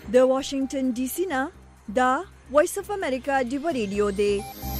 د واشنگټن ډي سي نه دا وایس اف امریکا دی ریډیو دی.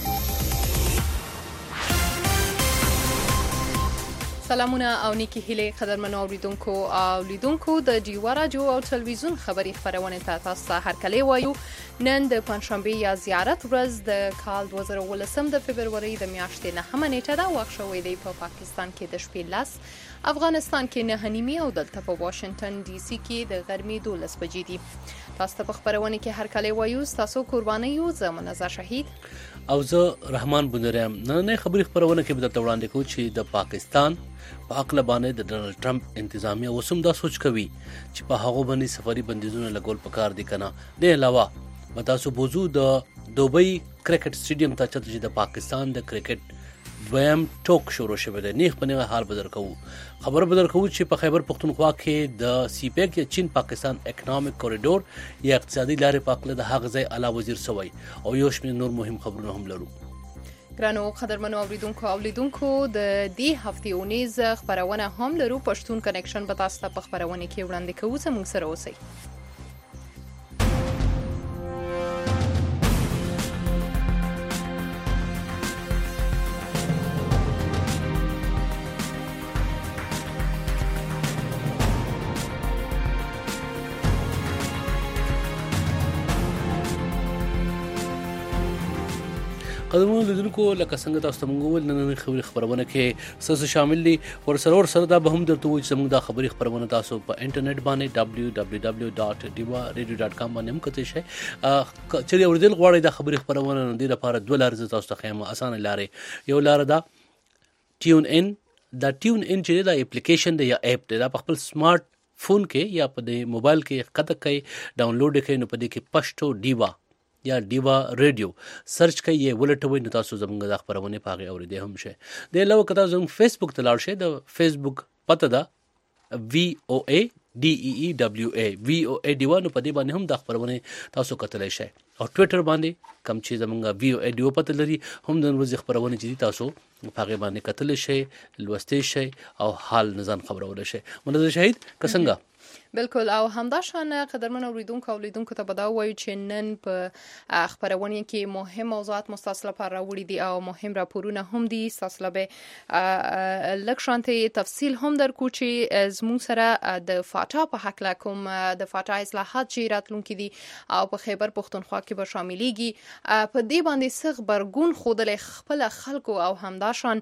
سلامونه او نیکی هیله قدرمنو اوریدونکو او لیدونکو د ډیوا راډیو او ټلویزیون خبری خبرونه تاسو ته هرکلی وایو. نن د پنځشنبه یا زیارت ورځ د کال 2018 د فبرवरी د میاشتې 9 نیټه دا وخت شوې دی په پاکستان کې د شپې 10 افغانستان کې 9:30 او دلته په واشنگټن ډي سي کې د غرمې 12 بجې دي. تاسو ته په خبرونه کې هرکلی وایو. تاسو قرباني یو زمونه ز شهید او زه رحمان بندریم. نن خبری خبرونه کې به تاسو وړاندې کوم چې د پاکستان په عقل باندې د ډونالد ټرمپ انتظامیه وسوم دا سوچ کوي چې په هغه باندې سفري بندیزونه لګول پکار دي کنه. د علاوه متاسو بوزو د دوبۍ کرکټ سټیډیم ته چې د پاکستان د کرکټ دویم ټوک شروع شوه دی. نیغ په نیغه حال بدر کوو خبر بدر کوو چې په خیبر پختونخوا کې د سی پیک یا چین پاکستان اکونومیک کوریډور یا اقتصادي لارې په اړه د هغه ځای اعلی وزیر سوی او یو شمېر نور مهم خبرونه هم لرو. ګرانو قدرمنو اوریدونکو او لیدونکو د دې هفتې اونیز خبرونه هم لرو. پښتون کنیکشن به تاسو ته په خبرونه کې وړاندې کوو. زموږ سره اوسئ. قدمونو لیدونکو لکه څنګه تاسو ته موږ ول نن خبرونه کې څه شامل دي ورسره دا به هم درته وایي چې موږ دا خبري خبرونه تاسو په انټرنیټ باندې www.diwaradio.com باندې هم کتئ شئ. چې اوریدل غواړئ دا خبري خبرونه نه دي لپاره دوه لارې تاسو ته خیمه اسانه لارې. یو لار دا ټیون ان چې دا اپلیکیشن دی یا اپ دی دا په خپل سمارټ فون کې یا په موبایل کې کته کوي ډاونلوډ کړئ نو په دې کې پښتو ډیوا یا ډیوا ریډیو سرچ کوي یا ولټوي نو تاسو زموږ د خبرونه پاغي اوریدئ هم شئ. د علاوه کته زموږ فیسبوک ته لاړ شئ. د فیسبوک پته ده VOA DEEWA VOA ډیوا نو په دې باندې هم د خبرونه تاسو کتلی شئ. او ټوئیټر باندې کم چې زموږ VOA ډیوا پته لري هم د ورځې خبرونه چې تاسو پاغي باندې کتلی شئ لوستئ شئ او حال نزان خبرونه شئ. منځ شهید کسنګا بالکل. او همدا شان قدرمن اوریدونکو او لیدونکو ته بدا وایو چې نن په خبرونه کې مهم موضوعات مستاصله پر راوړي دي او مهم راپورونه هم دي. تاسو به لکشانته تفصیل هم درکو چې زموږ سره د فاټا په حق لا کوم د فاټا اصلاحات چې راتلونکي دي او په خیبر پختونخوا کې به شاملېږي. په دې باندې څه خبرګون خودل خپل خلکو او همدا شان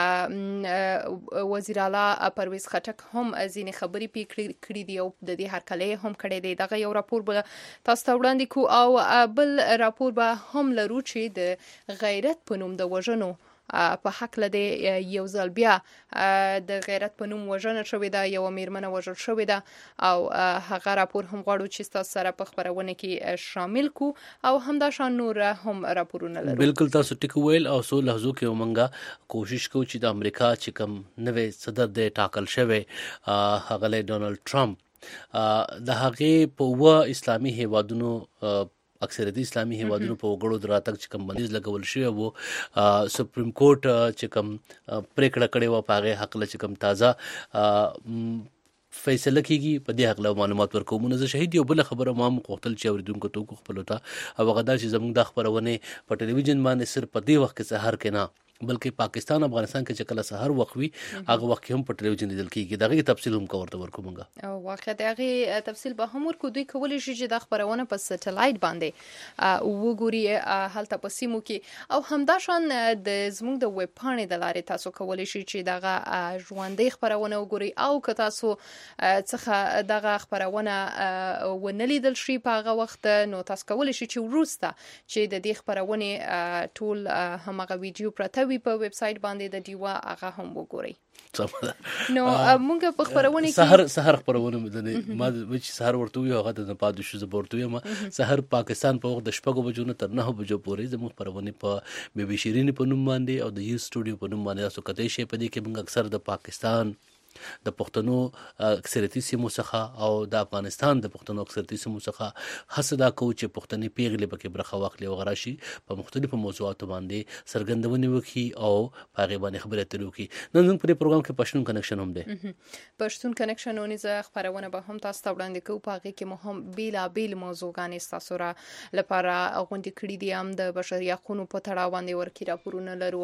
وزیر اعلی پرویز خټک هم ځینې خبري پکړي دي او د دې هرکلی هم کړی دی. دغه یو راپور به تاسو ته وړاندې کو او بل راپور به هم لرو چې د غیرت په نوم د وژنو په حق لدی یو ځل بیا د غیرت په نوم وژنه شوې ده. یو میرمنه وژل شوې ده او هغه راپور هم غواړو چې تاسو سره په خبرونه کې شامل کو او همدا شان نور هم راپورونه لرو. بالکل تاسو ټیک ویل او سو لحظو کې ومنګه کوشش کوو چې د امریکا چې کوم نوې صدر د ټاکل شوی هغه ډونالد ټرمپ د هغه په اسلامي هیوادونو اکثریت اسلامي هیوادونو په وګړو دراتک چې کوم بندیز لګول شوی وو سپریم کورټ چې کوم پریکړه کړې و په هغه حق چې کوم تازه فیصله کیږي په دې حق له معلومات ورکوم. نو شهید یو بل خبره ما مختل چې اوریدونکو ته خپل وتا او غدا چې زموږ د خبرونه په ټلویزیون باندې صرف په دې وخت کې سحر کې نه بلکې پاکستان افغانستان کې چې کله سحر وخت وي هغه وخت هم په ټلویزیون لیدل کیږي. دغه تفصیل هم کوورته ورکومګه او واقعا دغه تفصیل به هم ورکو. دوی کولی شي چې د خبرونه په سټلایټ باندې وګوري هلته په سیمو کې او همدا شان د زموږ د ویب پاڼې د لارې تاسو کولی شي چې دغه ژوندۍ خبرونه وګوري او که تاسو څخه دغه خبرونه ونلیدل شي په هغه وخت نو تاسو کولی شي چې وروسته چې د دې خبرونه ټول همغه ویډیو پرته وي په ویب سټ باندې د دیوا هغه هم وګورئ. نو موږ په خبرونه کې سحر خبرونه مدنه ما چې سحر ورته وي هغه د پادو شو زبورته یم سحر پاکستان په وخت د شپږ بجو نه تر 9 بجو پورې زموږ خبرونه په بي بي شيرين په نوم باندې او د یو سټوډیو په نوم باندې تاسو کته شي په دې کې موږ اکثر د پاکستان د پښتنو اکثریتي سیمو څخه او د افغانستان د پښتنو اکثریتي سیمو څخه هڅه دا کوو چې پښتني پیغلې پکې برخه واخلي او غراشي په مختلفو موضوعاتو باندې څرګندونې وکړي او په هغې باندې خبرې اترې وکړي. نن زموږ په دې پروګرام کې پښتون کنکشن هم دی. پښتون کنکشن ونیزه خبرونه به هم تاسو ته وړاندې کوو. په هغې کې مو هم بېلابېل موضوعګانې ستاسو لپاره غونډې کړي دي. هم د بشري حقونو په تړاو باندې ورکې راپورونه لرو،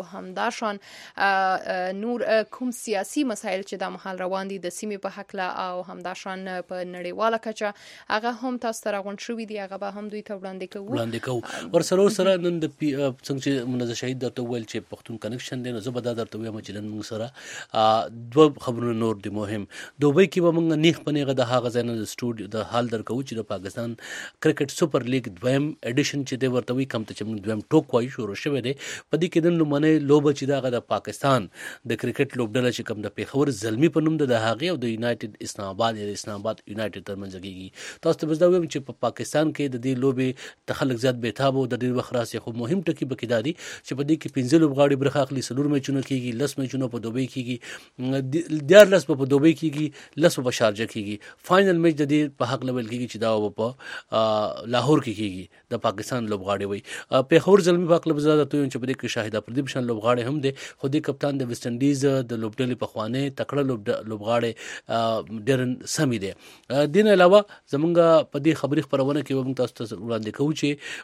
همداشان نور کوم سیاسي مسایل چې دا مهال روان دي د سیمې په هکله او همداشان په نړیواله کچه هغه هم تاسو ته راغونډ شوي دي، هغه به هم دوی ته وړاندې کوو. ورسره نن د څنګه چې منزه شهید درته وویل چې پښتون کنکشن دی، نو زه به دا درته وایم چې نن موږ سره دوه خبرونه نور دي مهم. دوبۍ کې به موږ نیغ په نیغه د هغه ځای نه د سټوډیو د حال درکوو چې د پاکستان کرکټ سپر لیګ دویم ایډیشن چې دی ورته وایي کوم ته چې موږ دویم ټوک وایو شروع شوی دی. په دې کې نن لومړنۍ لوبه چې ده هغه د پاکستان د کرکټ لوبډله چې کوم د پېښور زلمي په نوم د هغې او د یونایټډ اسلام آباد یا د اسلام آباد یونایټډ ترمنځ کېږي. تاسو ته به زه وایم چې په پاکستان کې د دې لوبې ته خلک زیات بېتاب او د ډېر وخت راسي، خو مهم ټکي پکې دا دي چې په دې کې 15 لوبغاړي برخه اخلي، 4 میچونه کېږي، 10 میچونه په دوبۍ کېږي، 14 په دوبۍ کېږي، 10 په شارجه کېږي. فائنل میچ د دې په حق لول کېږي چې دا په لاهور کې کېږي. د پاکستان لوبغاړي وي پېښور زلمي په حق لول زه درته وایم چې په دې کې شاهد افریدي بشان لوبغاړي هم دی، خو دې کپتان د ویسټ انډیز د لوبډلې پخوانی تکړه لوبغاړی ډیرن سمي دی. دین علاوه زمونږ په دې خبري خبرونه کې موږ تاسو ته وړاندې کوو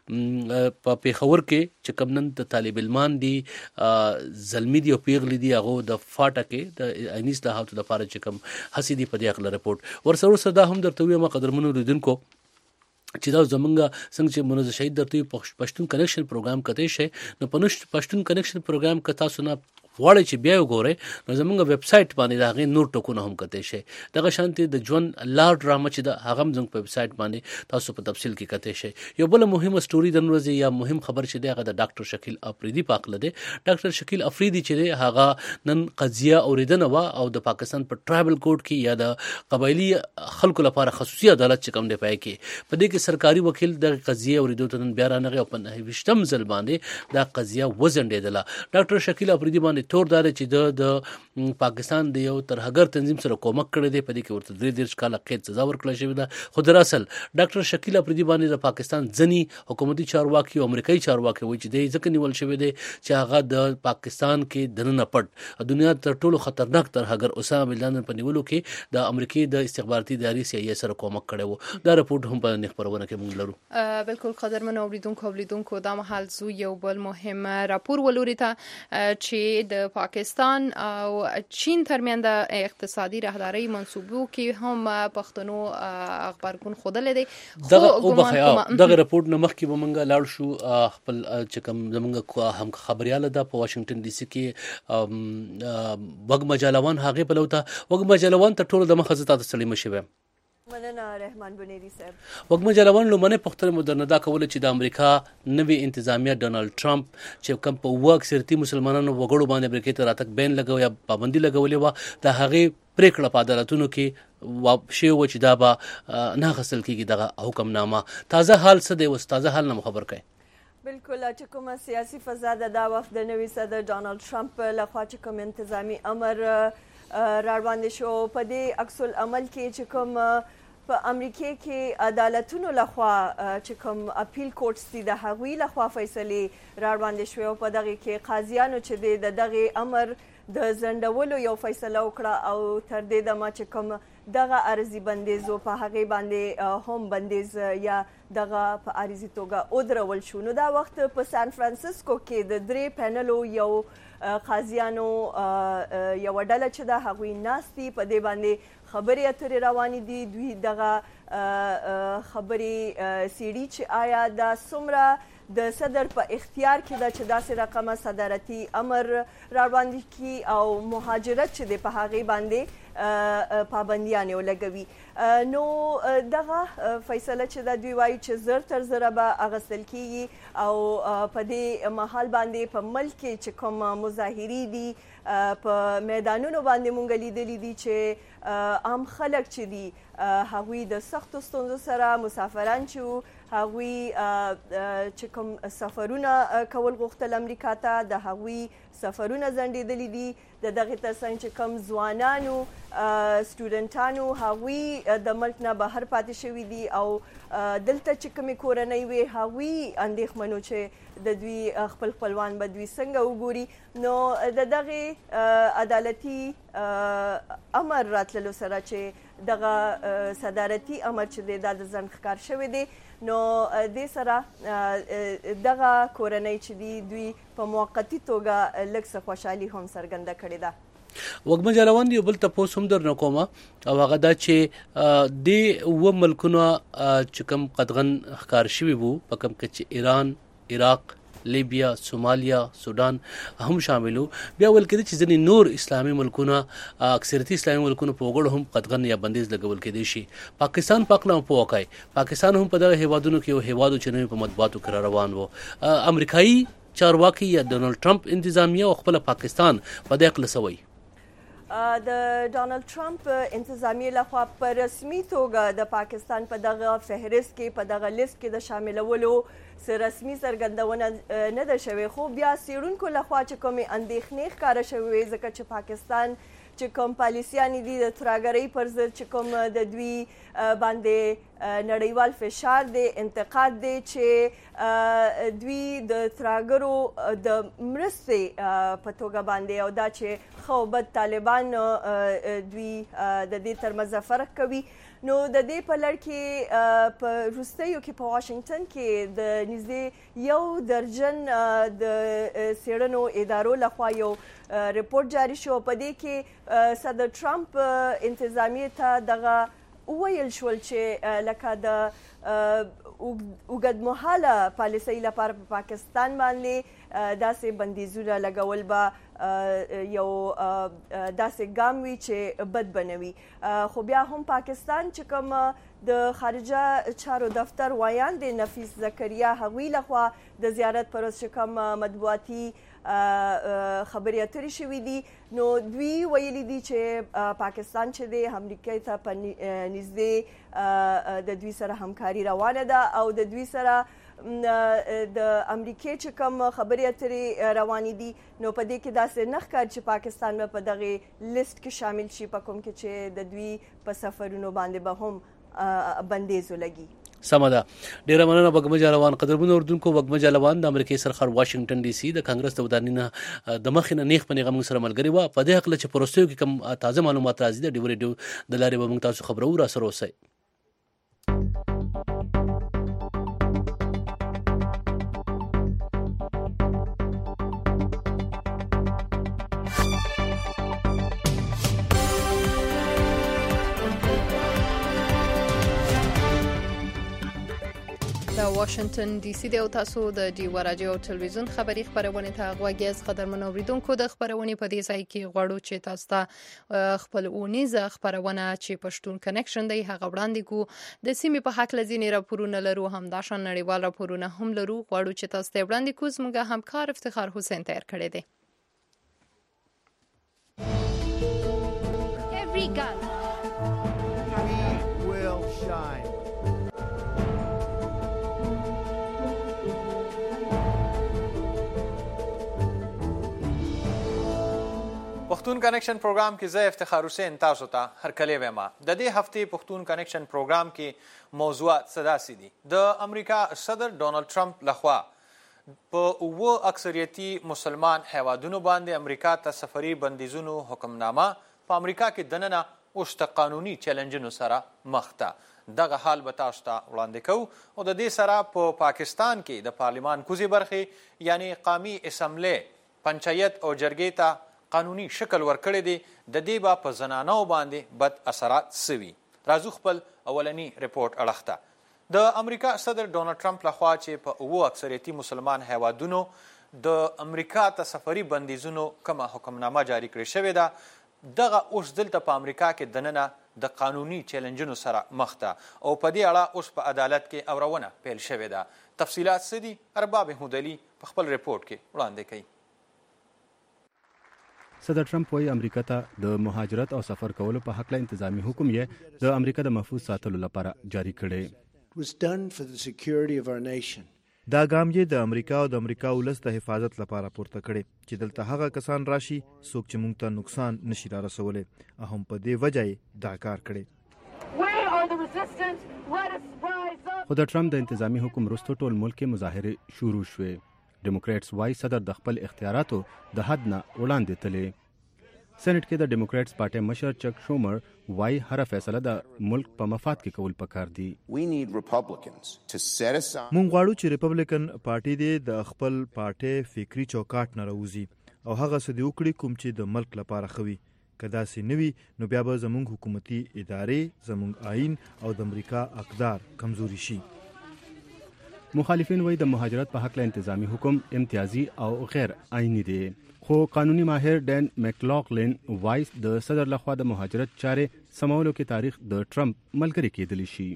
چې په پېښور کې چې کوم نن د طالب علمان دي زلمی دي او پیغلي دي هغه د فاټه کې د عیني اصلاحاتو لپاره چې کوم هڅې دي په دې اړه رپورټ ورسره دا هم درته وایم قدرمنو لیدونکو چې دا زمونږ څنګه چې منزه شهید درته پښتون کنکشن پروګرام کته شي نو په پښتون کنکشن پروګرام کې تاسو نه غواړئ چې بیا وګورئ نو زمونږ ویب سایټ باندې د هغې نور ټکونه هم کتی شي. دغه شانتې د ژوند لار ډرامه چې ده هغه هم زموږ په ویب سایټ باندې تاسو په تفصیل کې کتی شي. یو بله مهمه سټوري د نن ورځې یا مهم خبر چې دی هغه د ډاکټر شکیل افریدي په هکله دی. ډاکټر شکیل افریدي چې دی هغه نن قضیه اورېدنه وه او د پاکستان په ټرایبل کورټ کې یا د قبایلي خلکو لپاره خصوصي عدالت چې کوم دی پای کې په دې کې سرکاري وکیل د قضیې اورېدو ته نن بیا رانغی او په 29 ځل باندې دا قضیه وځنډېدله. ډاکټر شکیل افریدي باندې تور دا دی چې د پاکستان د یو ترهګر تنظیم سره کومک کړی دی، په دې کې ورته 23 کاله قید سزا ورکړل شوې ده. خو دراصل ډاکټر شکیل افریدي باندې د پاکستان ځینې حکومتي چارواکي او امریکایي چارواکي وایي چې دی ځکه نیول شوی دی چې هغه د پاکستان کې دننه پټ دنیا تر ټولو خطرناک ترهګر اسامه بن لادن په نیولو کې د امریکای د استخباراتي ادارې CIA سره کومک کړی و. دا رپورټ هم په خبرونه کې موږ لرو. بالکل قدرمن اوریدونکو دا مهال زو یو بل مهم راپور ولوري ته چې د پاکستان او چین ترمنځ د اقتصادي راهداري منصوبو کې هم پښتنو خبرګون خوده دی. دغه رپورټ نه مخکې به موږ لاړ شو خپل چې کوم زموږ هم خبرياله ده په واشنگټن ډي سي کې وګ مجالوان هغه په لوته وګ مجالوان ته ټول د مخه زتا تسلیم شوی. مننه رحمان بنيري صاحب. وګمه جلوان لومنه پختره مدرنه دا کوله چې د امریکا نوی انتظامیه ډونالد ټرمپ چې کوم په وګ اکثریتي مسلمانانو وګړو باندې امریکا ته راتګ بین لګوي یا پابندي لګولې و د هغه پریکړه په عدالتونو کې شی و چې دا به نه غسل کیږي دغه حکم نامه. تازه حال څه دی و تازه حال نه خبر کړئ. بالکل چې کومه سیاسي فضا دا وخت د نوي صدر ډونالد ټرمپ لخوا چې کوم انتظامی امر را باندې شو په دې عکس العمل کې چې کوم په امریکا کې عدالتونو لخوا چې کوم اپیل کورټس دي د هغوی لخوا فیصلې را باندې شوې او په دغه کې قاضیانو چې د دغه امر د ځنډولو یو فیصله وکړه او تر دې دمه چې کوم دغه عارضي بندیز په هغه باندې هم بندیز یا دغه په عارضي توګه ودرول شو. نو دا وخت په سان فرانسیسکو کې د 3 پینلو یو قاضیانو یو ډله چې دا هغوی ناستي په دې باندې خبرې اترې روانې دي. دوی دغه خبرې سیډي چې آیا دا څومره د صدر په اختیار کې ده چې داسې رقمه صدارتي امر را باندې کی او مهاجرت چې دی په هغې باندې پابندیانې ولګوي. نو دغه فیصله چې دا دوی وایي چې زر تر زره به اخیستل کیږي او په دې مهال باندې په ملک کې چې کوم مظاهرې دي په میدانونو باندې مونږ لیدلی دي چې عام خلک چې دي هغوی د سختو ستونزو سره مسافران چې هغوی چې کوم سفرونه کول غوښتل امریکا ته د هغوی سفرونه ځنډېدلي دي. د دغې ترڅنګ چې کوم ځوانانو سټوډنټانو هغوی د ملک نه بهر پاتې شوي دي او دلته چې کومې کورنۍ وي هغوی اندېښمنو چې د دوی خپل خپلوان به دوی څنګه وګوري. نو د دغې عدالتي امر راتللو سره چې دغه صدارتي امر چې دی دا د ځنډ ښکار شوی دی، نو دې سره دغه کورنۍ چې دي دوی په موقتي توګه لږ څه خوشحالي هم څرګنده کړې ده. وګمه جلوان یو بل تپوس هم درنه کوم او هغه دا چې د و ملکونو چې کوم قدغن ښکار شوي وو په کوم کې چې ایران، عراق، لیبیا، سومالیا، سودان هم شاملو، بیا ول کېده چې ځینې نور اسلامي ملکونه اکثریتي اسلامي ملکونه په وګړو هم قدغن یا بندیز لګول کېدی شي. پاکستان پاکله په وکای پاکستان هم په دغه هیوادونو کې یو هیوادو چې نوې په مطبوعاتو کې روان وو. امریکایي چارواکي یا ډونالد ټرمپ انتظامیه او خپل پاکستان په دې اړه سوي. د ډونالد ټرمپ انتظامیه لخوا په رسمي توګه د پاکستان په دغه فهرست کې په دغه لیست کې د شاملولو رسمي څرګندونه نه ده شوې، خو بیا څېړونکو لخوا چې کومې اندېښنې ښکاره شوې ځکه چې پاکستان چې کوم پالیسیانې دي د ترهګرۍ پر ضد چې کوم د دوی باندې نړیوال فشار دی، انتقاد دی چې دوی د ترهګرو د مرستې په توګه باندې او دا چې ښه او بد طالبان دوی د دې ترمنځ فرق کوي. نو د دې په لړ کې په وروستیو کې په واشنګټن کې د نږدې 1 درجن د څېړنو ادارو لخوا یو رپورټ جاری شو. په دې کې صدر ټرمپ انتظامیې ته دغه وویل شول چې لکه د اوږدمهاله پالیسۍ لپاره په پاکستان باندې داسې بندیزونه لګول به یو داسې ګام وي چې بد به نه وي. خو بیا هم پاکستان چې کوم د خارجه چارو دفتر وایاند نفیس زکریا هغوی لخوا د زیارت پر ورځ چې کوم مطبوعاتي خبرې اترې شوي دي، نو دوی ویلي دي چې پاکستان چې دی امریکا ته په نږدې د دوی سره همکاري روانه ده او د دوی سره د امریکې چې کوم خبرې اترې روانې دي، نو په دې کې داسې نه ښکاري چې پاکستان به په دغه لیست کې شامل شي په کوم کې چې د دوی په سفرونو باندې به هم بندیز ولګي. سمه ده، ډیره مننه وګمه جلوان. قدرمنو اردوونکو، وګمه جلوان د امریکای سرخر واشنگټن ډي سي د کانګرس د ودانینه د مخینه نیغ په نیغه موږ سره ملګری و. په دې حق چې پروستیو کې کوم تازه معلومات راځي د ډیو ریډیو د لارې به موږ تاسو خبرو را سره اوسئ. واشنگټن ډي سي د تاسو د ډیو رادیو او ټلویزیون خبري خبرونه ته غوږی از قدرمن اوریدونکو د خبرونه په دې ځای کې غواړو چې تاسو ته خپل اونیزه خبرونه چې پښتون کنیکشن دی هغه وړاندې کو د سیمې په حق لزینې راپورونه لرو، هم دا شان نړیوال راپورونه هم لرو. غواړو چې تاسو ته وړاندې کو. زموږ همکار افتخار حسین تیار کړی دی. Every gun will shine. پښتون کنیکشن پروګرام کې زه افتخار حسین تاسو ته هرکلی وایم. د دې هفتې پښتون کنیکشن پروګرام کې موضوع صداسي دي. د امریکا صدر ډونالد ټرمپ لخوا په اکثریتي مسلمان هیوادونو باندې امریکا ته سفري بندیزونو حکمنامه په امریکا کې دننه اوس د قانوني چیلنجونو سره مخ ده. دغه حال به تاسو ته وړاندې کوو او د دې سره په پاکستان کې د پارلمان کوزي برخې یعنی قومي اسمبلی پنچایت او جرګې ته قانوني شکل ورکړی دی. د دې به په زنانو باندې بد اثرات سوي. راځو خپل اولنی رپورټ اړخته. د امریکا صدر ډونالد ټرمپ لخوا چې په اکثریتي مسلمان هیوادونو د امریکا ته سفري بندیزونو کومه حکمنامه جاری کړې شوې ده، دغه اوس دلته په امریکا کې دننه د قانوني چیلنجونو سره مخ ده او په دې اړه اوس په عدالت کې اورونه پیل شوې ده. تفصیلات څه دي ارباب هودلي په خپل رپورټ کې وړاندې کوي. صدر ټرمپ وايي امریکا ته د مهاجرت او سفر کولو په حق له انتظامی حکم یې د امریکا د محفوظ ساتلو لپاره جاری کړي. دا ګام یې د امریکا او د امریکا ولس د حفاظت لپاره پورته کړي چې دلته هغه کسان راشي څوک چې موږ ته نقصان نشي را رسولی او هم په دې وجه یې دا کار کړی. خو د ټرمپ د انتظامی حکم وروسته ټول ملک کې مظاهرې شروع شوې. ډیموکریټس وايي صدر د خپل اختیاراتو د حد نه وړاندې تللی. سېنات کې د ډیموکریټس پارټي مشر چک شومر وايي هر فیصله د ملک په مفاد کې کول پکار دي. موږ غواړو چې ریپبلیکن پارټي دې د خپل پارټي فکری چوکاټ نه راوځي او هغه څه دې وکړي کوم چې د ملک لپاره ښه وي. که داسې نه وي نو بیا به زموږ حکومتي ادارې زموږ آئین او د امریکا اقدار کمزوري شي. مخالفین وایي د مهاجرت په حق له انتظامی حکم امتیازي او غیر آئینی دی. خو قانوني ماهر ډین مکلاغلین وایي د صدر لخوا د مهاجرت چارې سمولو کې تاریخ د ټرمپ ملګری کېدلی شي.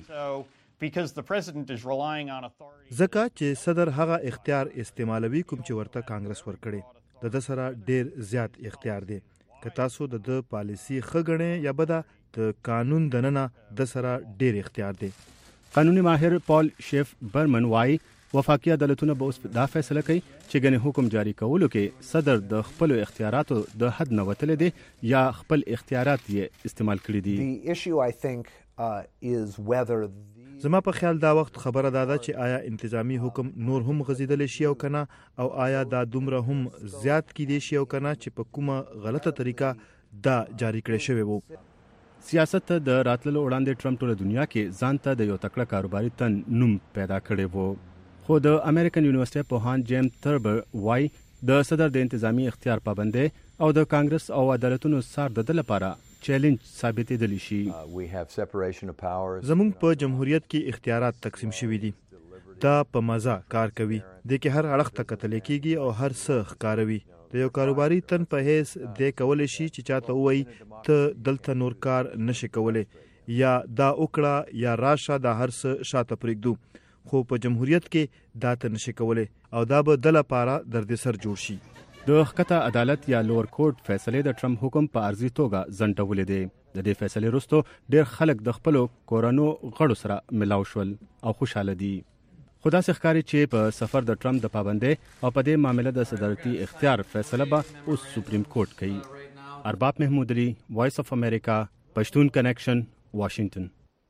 ځکه چې صدر هغه اختیار استعمالوي کوم چې ورته کانګرس ورکړي. د سره ډیر زیات اختیار دی. که تاسو د پالیسی ښه ګڼئ یا بده د قانون دننه د سره ډیر اختیار دی. قانوني ماهر پال شیف برمن وایي وفاقي عدالتونه به اوس دا فیصله کوي چې ګنې حکم جاری کولو کې صدر د خپل اختیاراتو د حد نه وتلی دی یا خپل اختیارات یې استعمال کړي دي. زما په خیال دا وخت خبره ده چې آیا انتظامی حکم نور هم غزیدل شي او کنه او آیا دا دومره هم زیات کیدی شي او کنه چې په کومه غلطه طریقه دا جاری کړی شوی وو. سیاست ته د راتللو وړاندې ټرمپ ټوله دنیا کې ځان ته د یو تکړه کاروباري تن نوم پیدا کړی وو. خو د امریکن یونیورسيټي پوهاند جیم تربر وای د صدر د انتظامی اختیار پابندي او د کانګرس او عدالتونو سار د لپاره چیلنج ثابتېدلی شي. زموږ په جمهوریت کې اختیارات تقسیم شوي دي. دا په مزه کار کوي. د کې هر اړخ ته کتل کېږي او هر څه ښکاروي. د یو کاروباري تن په هیڅ د کولای شي چې چاته وایي ته دلته نور کار نشي کولای یا دا وکړه یا راشه دا هر څه شاته پرېږدو. خو په جمهوریت کې دا ته نشي کولای او دا به د لپاره دردسر جوړ شي. د ښکته عدالت یا لوور کورټ فیصله د ټرمپ حکم په ارزي توګه ځنډولې دی. د دې فیصلې وروسته ډېر خلک د خپلو کورونو غړو سره ملاو شول او خوشاله دي. خو داسې ښکاري چې په سفر د ټرمپ د پابندۍ او په دې معامله د صدارتي اختیار فیصله به اوس سپریم کورټ کوي. ارباب محمود علي، وایس اف امریکا، پښتون کنیکشن، واشنگټن.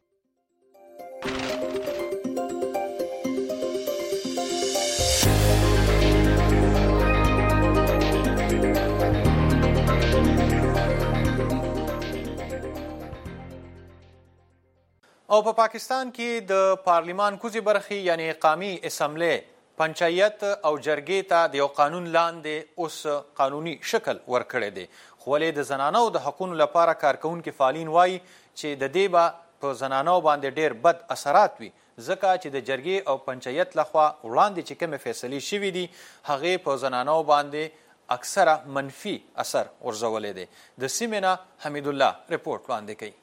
او په پاکستان کې د پارلیمان کوزي برخې یعنی قومي اسمبلی پنچایت او جرګې ته د یو قانون لاندې اوس قانوني شکل ورکړی دی. خو ولې د زنانو د حقونو لپاره کارکوونکي فعالین وایي چې د دې به په زنانو باندې ډېر بد اثرات وي ځکه چې د جرګې او پنچایت لخوا وړاندې چې کومې فیصلې شوي دي هغې په زنانو باندې اکثره منفي اثر غورځولی دی. د سیمې نه حمید الله رپورټ وړاندې کوي.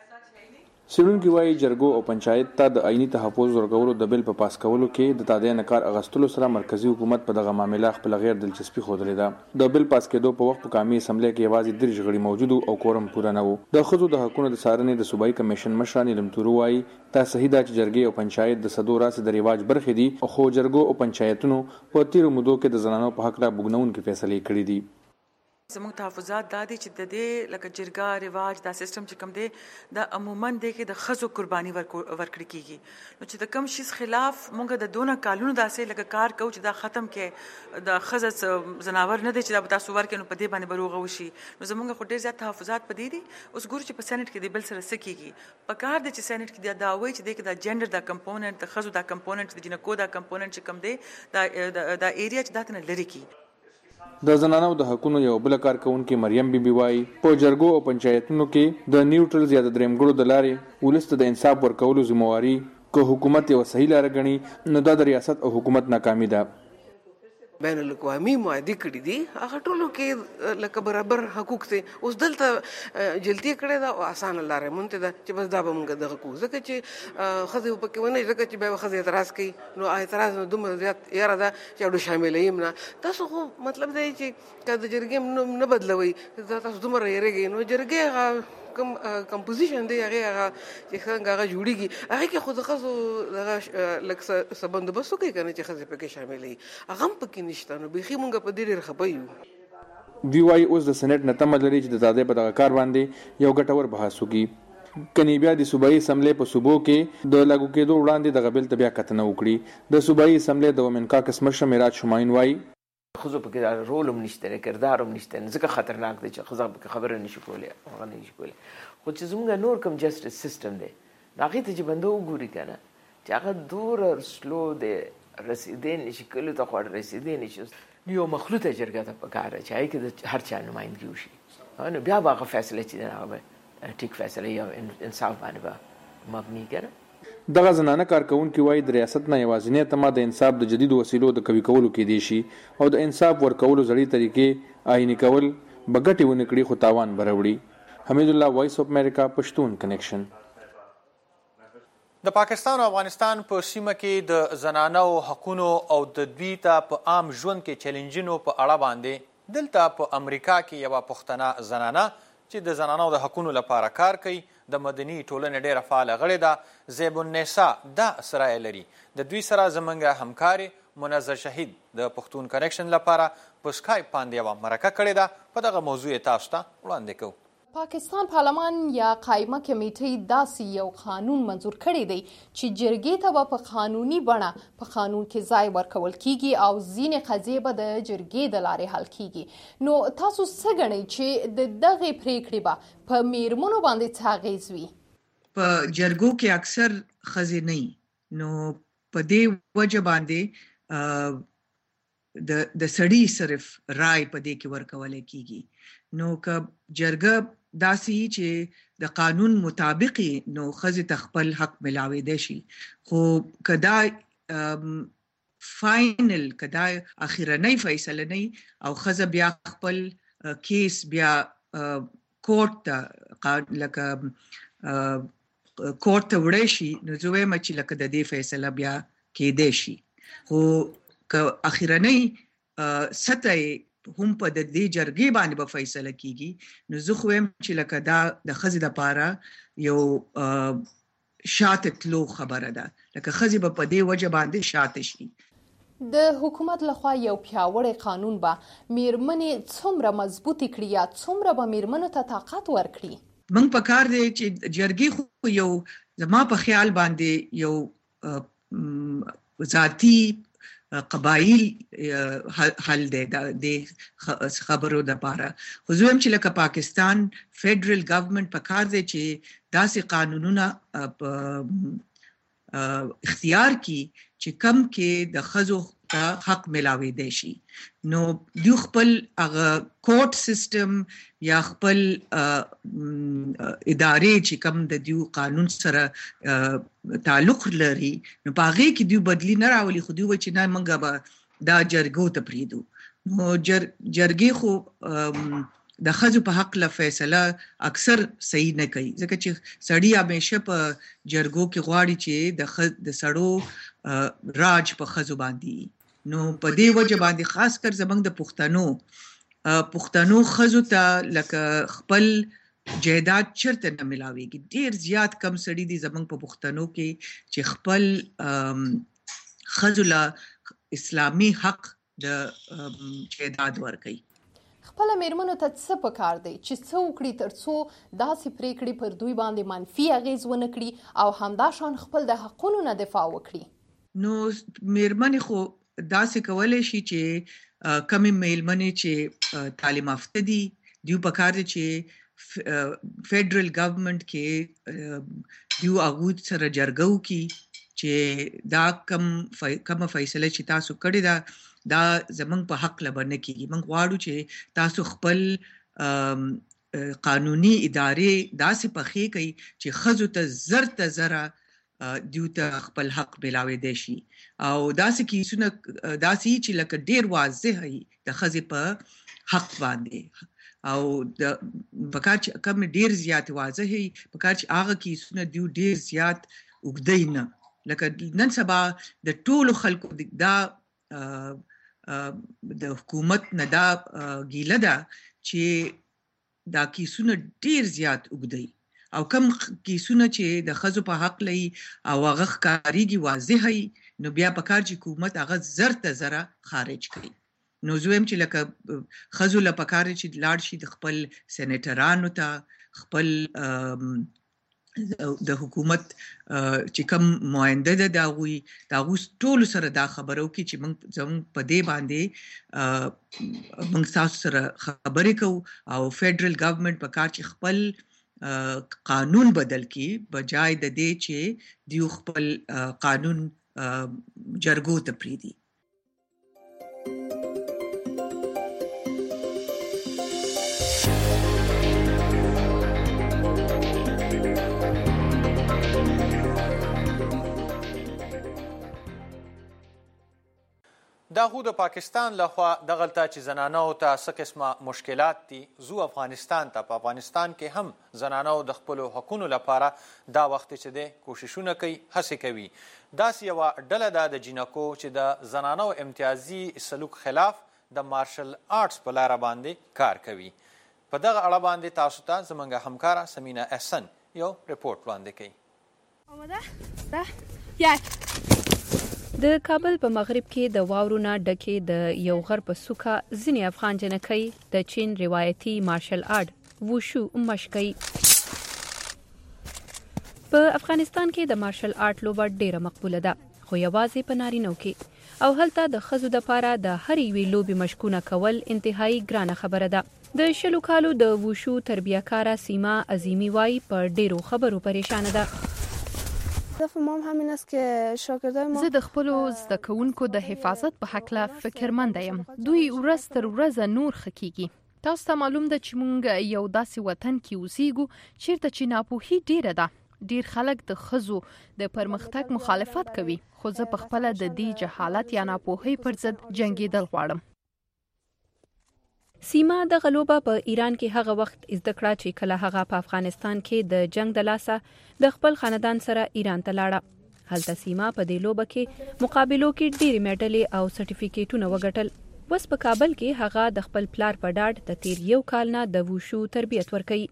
څېړونکي وایي جرګو او پنچایت ته د آئیني تحفظ ورکولو د بل په پاس کولو کې د تادیه نه کار اخیستلو سره مرکزي حکومت په دغه معامله خپله غیر دلچسپي ښودلې ده. د بل پاس کېدو په وخت په قومي اسمبلی کې یوازې 30 غړي موجود او کورم پوره نه و. د ښځو د حقونو د څارنې د صوبایي کمیشن مشره نیلم تورو وایي دا صحیح ده چې جرګې او پنچایت د صدو راسې د رواج برخې دي خو جرګو او پنچایتونو په تیرو مودو کې د زنانو په حق را بوږنونکې فیصلې کړې دي. زموږ تحفظات دا دي چې د دې لکه جرګه رواج دا سیستم چې کوم دی دا عموما دی کې د ښځو قرباني ورکړل کیږي. نو چې د کوم شي خلاف موږ د دونه کالونو داسې لکه کار کوو چې دا ختم کې د ښځه زناور نه دی چې دا به تاسو ورکړئ نو په دې باندې به روغه وشي. نو زموږ خو ډېر زیات تحفظات په دې دي. اوس ګورو چې په سینټ کې د بل سره څه کیږي. په کار دی چې سینټ کې دا وایي چې د جنډر دا کمپوننټ د ښځو دا کمپوننټ د جنکو دا کمپوننټ چې کوم دی دا ایریا چې دا تنه لري کی. د زنانو د حقونو یو بل کارکونکي مریم بیبي وایي په جرګو او پنچایتونو کې د نیوټرل یا د درېمګړو د لارې ولس ته د انصاف ورکولو ذمہواري که حکومت یو صحیح لار غني نو دا د ریاست او حکومت ناکامي ده. بین الاقوامي معاهدې کړي دي هغه ټولو کې لکه برابر حقوق دي. اوس دلته جلدی کړی دا او اسانه لارې مونته ده چې بس دا به مونږ د حقوق ځکه چې ښځې پکې ونه ځکه چې به ښځې اعتراض کوي نو اعتراض دومره زیات یاره ده چې اړو شامل یم نه. تاسو خو مطلب دی چې که د جرګې نه بدلوي تاسو دومره یېرېږئ نو جرګې کوم کمپوزیشن دی هغه چې څنګه هغه جوړیږي هغه کې خود خزو هغه لکه سبند بسو کې کنه چې خزه پکې شاملې هغه پکې نشته نو بيخي مونږ په دې ډېر خپایو وی وايي اوس د سېنات نه تمه لري چې د تادې په دغه کار باندې یو ګټور بحث وکړي کني بیا د صوبایي اسمبلی په صوبو کې د لاګو کېدو وړاندې د غبل ته بیا کتنه وکړي د صوبایي اسمبلی د ومن کاکس مشر میراج شماین وايي خو په کې رول هم نشته کردار هم نشته ځکه خطرناک دی چې خزه خبره نشي کولای هغه نشي کولای خو چې زموږ نور کوم جسټس سیستم دی هغه ته چې بنده وګوري کنه چې هغه دور سلو دی رسیدې نشي کولای ته خو رسیدې نشي یو مخلوطه جرګه ته پکاره چې هغه کې هر چا نمائندګي وشي نو بیا هغه فیصله چې هغه ټیک فیصله یا انصاف باندې مبني کړي دغه زنانه کارکونکو وايي د ریاست نه یوازینی تمه د انصاف د جدید وسیلو د کوي کولو کې دي شي او د انصاف ورکولو ځړې طریقې آئینی کول بغټي ونکړي خو تاوان بروړي حمید الله وایس اف امریکا پښتون کنیکشن د پاکستان او افغانستان په سیمه کې د زنانو حقوقو او د دوی ته په عام ژوند کې چیلنجونو په اړه باندې دلته په امریکا کې یو پښتنه زنانه چې د زنانو د حقوقو لپاره کار کوي د مدني ټولنې ډیره فعاله غړې ده زیب النساء دا سره لري د دوی سره زمونږ همکاري منظر شهید د پښتون کنیکشن لپاره په سکایپ باندې یوه مرکه کړې ده په دغه موضوع تاسو ته وړاندې کوو پاکستان پارلمان یا قائمه کمیټې داسې یو قانون منظور کړی دی چې جرګې ته به په قانوني بڼه په قانون کې ځای ورکول کیږي او ځینې قضیې به د جرګې د لارې حل کیږي نو تاسو څه ګڼئ چې د دغې پریکړې به په میرمنو باندې څه اغیز وي په جرګو کې اکثر ښځې نه نو په دې وجه باندې د سړي صرف رائے په دې کې ورکول کیږي نو که جرګه داسې چې د قانون مطابق نو ښځې ته خپل حق ملاوېدی شي خو کدا فاینل کدا اخرنۍ فیصله نه او ښځه بیا خپل کیس بیا کورټ ته لکه کورټ ته وړی شي نو زه وایم چې لکه د دې فیصله بیا کېدی شي خو که اخرنۍ سطح هم په د دې جرګې باندې به فیصله کیږي نو زه خو وایم چې لکه دا د ښځې لپاره یو شاته تلو خبره ده لکه ښځې به په دې وجه باندې شاته شي د حکومت لخوا یو پیاوړی قانون به میرمنې څومره مضبوطې کړي یا څومره به میرمنو ته طاقت ورکړي موږ په کار دی چې جرګې خو یو زما په خیال باندې یو ذاتی قبایل حل دی د خبرو د پاره خو زه هم چې لکه پاکستان فیډرل ګورنمنت په کار دی چې داسې قانونونه اختیار کی چې کم کې د ښځو ته حق ملاوېدی شي نو دوی خپل هغه کورټ سیستم یا خپل ادارې چې کم د دوی قانون سره تعلق لري نو په هغې کې دوی بدلی نه راولي خو دوی وایي چې نه موږ به دا جرګو ته پرېږدو نو جرګې خو د ښځو په حق له فیصله اکثر صحیح نه کوي ځکه چې سړي همیشه په جرګو کې غواړي چې د سړو راج په ښځو باندې نو په دې وجه باندې خاص کر زمونږ د پښتنو ښځو ته لکه خپل جایداد چرته نه ملاويږي ډیر زیات کم سړي دي زمونږ په پښتنو کې چې خپل ښځو له اسلامي حق د جایداد ورکوي خپل میرمنو ته څه پکار دی چې څه وکړي ترڅو داسې پریکړې پر دوی باندې منفي اغیز ونه کړي او همداشان خپل د حقونو نه دفاع وکړي نو میرمنې خو داسې کولای شي چې کمې میرمنې چې تعلیم یافته دي دوی پکار دي چې فیډرل ګورنمنت کې دیو هغوی سره جرګه وکړي چې دا کومه فیصله چې تاسو کړې ده دا زمونږ په حق لبه نه کېږي موږ غواړو چې تاسو خپل قانوني ادارې داسې پخې کوي چې ښځو ته زره دیو ته خپل حق ملاوېدی شي او داسې کیسونه داسې چې لکه ډېر واضح وي د ښځې په حق باندې او پکار چې کم ډېر زیات واضح وي پکار چې هغه کیسونه دیو ډېر زیات اوږدی نه لکه نن سبا د ټولو خلکو دا د حکومت نه دا ګیله ده چې دا کیسونه ډیر زیات وګدي او کم کیسونه چې د خزو په حق لې او هغه ښکاریږي واضح هي نو بیا په کار چې حکومت هغه زرته زره خارج کړي. نو زویم چې لکه خزو لپاره چې لاړ شي د خپل سېنیټرانو ته خپل د حکومت چې کوم معاینده ده داغوي ټول سره دا خبرو کې چې موږ زموږ په دې باندې موږ تاسو سره خبرې کوو او فدرال ګورنمنت په کار چې خپل قانون بدل کی بجای د دې چې دیو خپل قانون جرګو ته پریدي. دا خو د پاکستان لخوا دغلته چې زنانو ته څه قسمه مشکلات دي زو افغانستان ته په افغانستان کې هم زنانو د خپلو حقونو لپاره دا وخت چې دی کوششونه کوي هڅې کوي. داسې یوه ډله ده د جینکو چې د زنانو امتیازي سلوک خلاف د مارشل آرټس په لاره باندې کار کوي. په دغه اړه باندې تاسو ته زموږ همکاره سمینا احسن یو رپورټ وړاندې کوي. د کابل په مغرب کې د واورو نه ډکې د یو غر په سوکا ځینې افغان جنکۍ د چین روایتي مارشل آرټ ووشو مشقي. په افغانستان کې د مارشل آرټ لوبه ډیره مقبوله ده خو یوازې په نارینو کې او هلته د ښځو دپاره د هرې یوې لوبې مشقونه کول انتهایی ګرانه خبره ده. د 20 کالو د ووشو تربیه‌کاره سیما عظیمی وایي په ډیرو خبرو پریشانه ده. زه د خپلو زده کوونکو د حفاظت په هکله فکرمنده یم. دوی ورځ تر ورځه نور ښه کیږي. تاسو ته معلوم ده چې موږ یو داسې وطن کې اوسېږو چیرته چې ناپوهي ډیره ده. ډیر خلک د ښځو د پرمختګ مخالفت کوي خو زه په خپله د دې جهالت یا ناپوهۍ پر ضد جنګېدل غواړم. سیما د غلوبه په ایران کې هغه وخت زده کړه چې کله هغه په افغانستان کې د جنگ د لاسه د خپل خاندان سره ایران ته لاړه. هلته سیما په دې لوبه کې مقابلو کې ډېرې میډلې او سرټیفیکیټونه وګټل. اوس په کابل کې هغه د خپل پلار په ډاډ د تیر یو کال نه د ووشو تربیت ورکوي.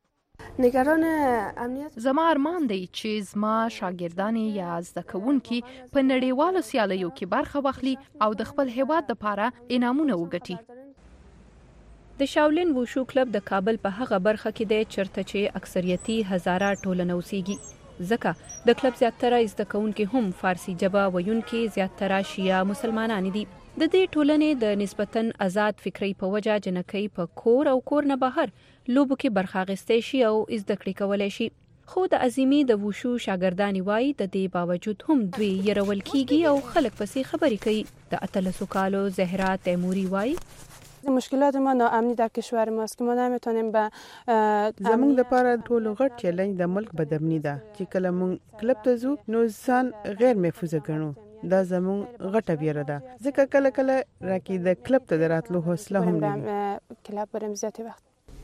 زما ارمان دی چې زما شاګردانې یا زده کوونکي په نړیوالو سیالیو کې برخه واخلي او د خپل هیواد لپاره انعامونه وګټي. د شاولین ووشو کلب د کابل په هغه برخه کې دی چرته چې اکثریتي هزاره ټولنه اوسېږي. ځکه د کلب زیاتره زده کوونکي هم فارسي ژبه ویونکي زیاتره شیعه مسلمانان دي. د دې ټولنې د نسبتاً آزاد فکرۍ په وجه جنکۍ په کور او کور نه بهر لوبو کې برخه اخیستی شي او زده کړې کولی شي. خو د عظیمي د ووشو شاګردانې وایي د دې باوجود هم دوی یرول کیږي او خلک پسې خبرې کوي. د 18 کالو زهرا تیموري وایي مشکلات ما ناامنی در کشور ماست که ما نمیتونیم به زمونږ لپاره ټولو غټ چیلنج د ملک بدامني ده چې کله مونږ کلب ته ځو نو ځان غیر محفوظ ګڼو. دا زمونږ غټه ویره ده ځکه کله کله راکې د کلب ته دراتلو حوصله هم نه وي. کلب بریم زیاتې وخت.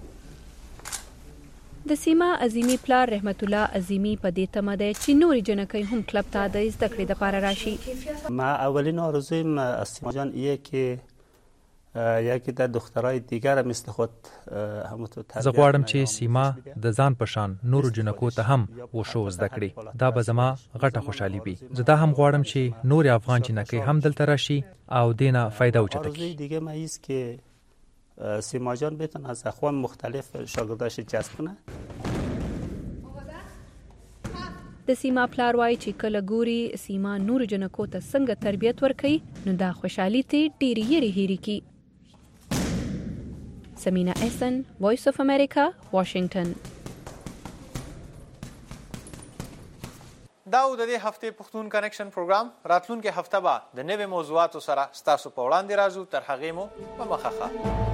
د سیما عظیمی پلار رحمت الله عظیمی په دې تمه دی چې نورې جنکۍ هم کلب ته د زده کړې لپاره راشي. ما اولین آرزویم سیما جان ایه که یکی د دخترای دیگر مثل خود همونطور زه غواړم چې سیما د ځان پشان نورو جنکو ته هم وشو زده کړي. دا به زما غټه خوشحالي وي. زه دا هم غواړم چې نور افغان جنکۍ هم دلته راشي او دینه فایده اوچته کړي. دیگه ما ایست که سیما جان بتونه از اخوان مختلف شاگرداش جذب کنه. د سیما پلار وایي چې کله ګوري سیما نور جنکو ته څنګه تربیت ورکوي نو دا خوشحالي ته ډېرې یېرې هېرې کړي. سمینا احسن وایس اف امریکا واشنگټن. دا د دې هفتې پښتون کنیکشن پروګرام راتلونکي هفته به د نوې موضوعاتو سره ستاسو په وړاندې راځو. تر هغې مو په مخه ښه.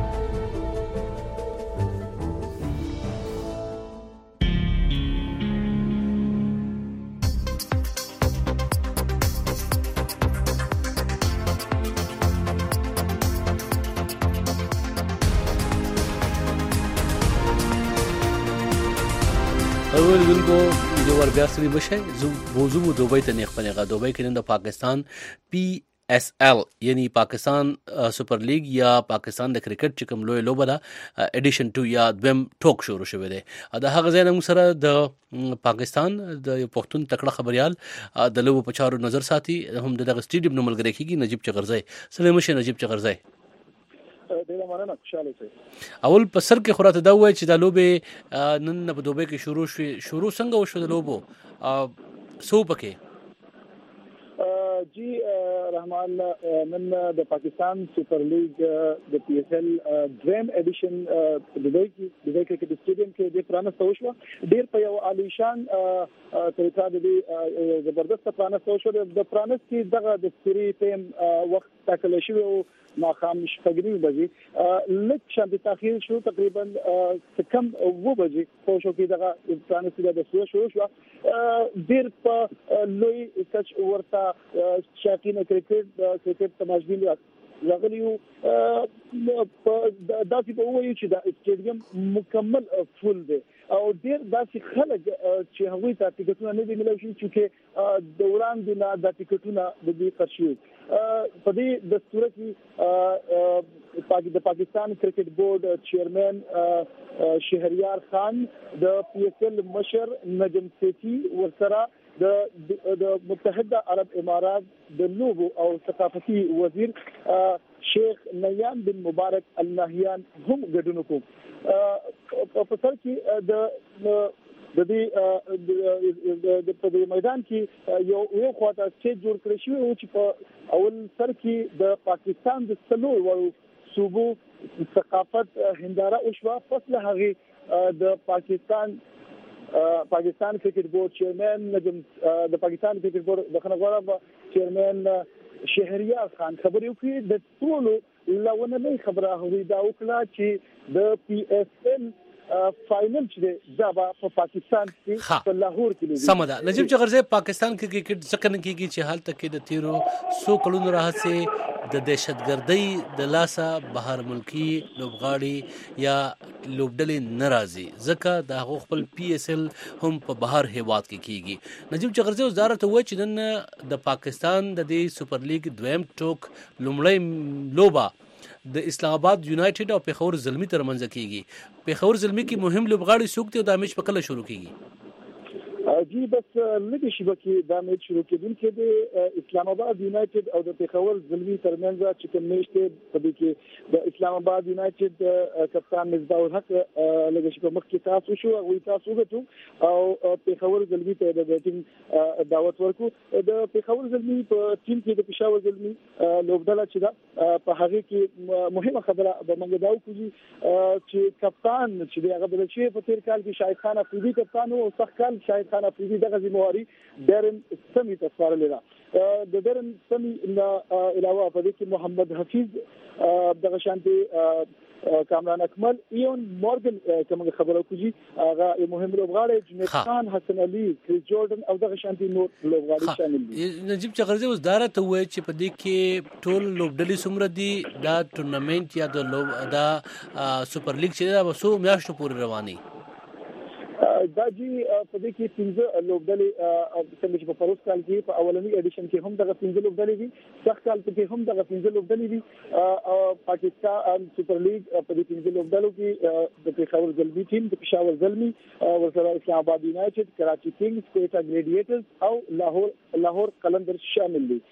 اوریدونکو جو ور بیا سړي بشه موضوع دوبۍ ته نیخ پنهغه دوبۍ کې نن د پاکستان پی PSL یعنی پاکستان سپر لیگ یا پاکستان د کرکټ چې کوم لوی لوبه ده ایډیشن 2 یا دویم ټوک شروع شوی دی. د هغه ځای نه سره د پاکستان د پښتون تکړه خبريال د لوبو په چارو نظر ساتي هم دغه سټیډیم نو ملګری کیږي نجیب چغرزی. سلام شه نجیب چغرزی. ډیره مننه خوشاله سي. اول په سر کې خوراته دا وای چې د لوبه نن په دوبه کې شروع څنګه وشو د لوبو سو پکې جی رحمان نن د پاکستان سپر لیگ د PSL دریم ایډیشن د دوی کې د سټیډیم کې د پرانست وشو ډیر په یو عالیشان طریقه د زبردست پرانست وشو د پرانست کې دغه د سری ټیم وخت ټاکل شوی او ماخام شپږنی بجې لږ شان د تاخير شو تقریبا کم 2 بجې په شو کې دغه پرانست د شروع شو ډیر په لوی کچ ورته شاکین کرکټ تماشبین راغلیو په داسې په وایي چې د سټیډیم مکمل فول دی او ډیر داسې خلک چې هغوی ته ټیکټونه نه دي ملوي چې د وړاندې نه د ټیکټونه د دې خرشي په دې د صورت کې د پاکستان کرکټ بورډ چیرمن شهریار خان د PSL مشر نجم سیتی ورسره د متحده عرب امارات د لوبو او ثقافتي وزیر شیخ نیان بن مبارک النهیان هم ګډون وکړو. په سر کې د دې میدان کې یو خواته چې جوړ کړی شو چې په اول سر کې د پاکستان د څلور ورو صوبو ثقافت هنداره او شوا فصل هغه د پاکستان کرکټ بورډ چیرمن نجم د پاکستان کرکټ بورډ د خنغوړه چیرمن شهریار خان خبرې وکړي د ټولو لونه خبره هوی دا وکړه چې د PSL فائنل چې دا په پاکستان کې په لاهور کې سمدا نجیب چغرزی پاکستان کې کرکټ ځکه نه کیږي چې حالت کې د تیرو 100 کلونو راهڅه د دهشتګردۍ د لاسه بهر ملکی لوبغاړي یا لوبډلې ناراضي ځکه د هغه خپل PSL هم په بهر هیواد کې کیږي. نجیب چغرزی وزارت وایي چې نن د پاکستان د دې سپر لیگ دویم ټوک لومړی لوبه د اسلام آباد یونایټډ او پیښور زلمی ترمنځ کیږي. پیښور زلمی کې مهم لوبغاړي څوک دي او د میچ په کله شروع کیږي؟ جی بس لږ شیبه کې دا میچ شروع کېدونکې د اسلام آباد یونایټډ او د پیښور زلمی ترمنځ چې کوم میچ دی په دې کې د اسلام آباد یونایټډ کپتان مصباح الحق لږ شیبه مخکې تاسو شو او تاسو وګورئ او پیښور زلمی ته د بیټینګ دعوت ورکړو. د پیښور زلمی په ټیم کې د پېښور زلمی لوبډله چې دا په هغه کې مهمه خبره به موږ دا وکړو چې کپتان چې هغه بل شي په تیر کال کې شاهد خان افریدي کپتان او سخت کال شاهد خان افریدي دغه ذمہواری ډیرن سمی ته سپارلې ده. د ډیرن سمی علاوه په دې کې محمد حفیظ دغه شانتي کامران اکمل ایون مورګن کوم خبرو کوي هغه مهم لوبغاړي جنید خان حسن علي کریس جورډن او دغه شانتي نور لوبغاړي شامل دي. نجیب چغرزی وزارت وایي چې په دې کې ټول لوبډلې څومره دي دا ټورنمنت یا د سپر لیګ چې دا وسو میاشتو پورې رواني دا جی په دې کې 15 لوبډلې څنګه چې په پروس کال کې په اولنی ایډیشن کې هم دغه 15 لوبډلې دي سخت کال کې هم دغه 15 لوبډلې دي پاکستان سپر لیګ په دې 15 لوبډلو کې د پیښور زلمی ټیم د پېښور زلمی ورسره اسلام آباد یونایټډ کراچي کینګز کوټا ګلیډیټرز او لاهور قلندرز شامل دي.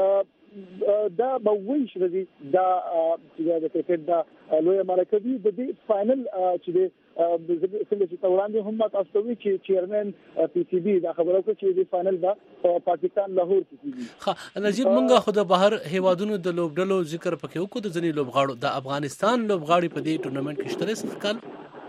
دا به ویش رضی دا چې د کرکټ دا لوی مرکه دي د دې فائنل چې څنګه چې وړاندې هم تاسو وی چې چیرمن PCB دا خبرو کوي چې د فائنل دا پاکستان لاهور کې کیږي. نجیب مونږه خو د بهر هیوادونو د لوبډلو ذکر پکې وکړو د ځنی لوبغاړو د افغانستان لوبغاړي په دې ټورنمنت کې شته څه کال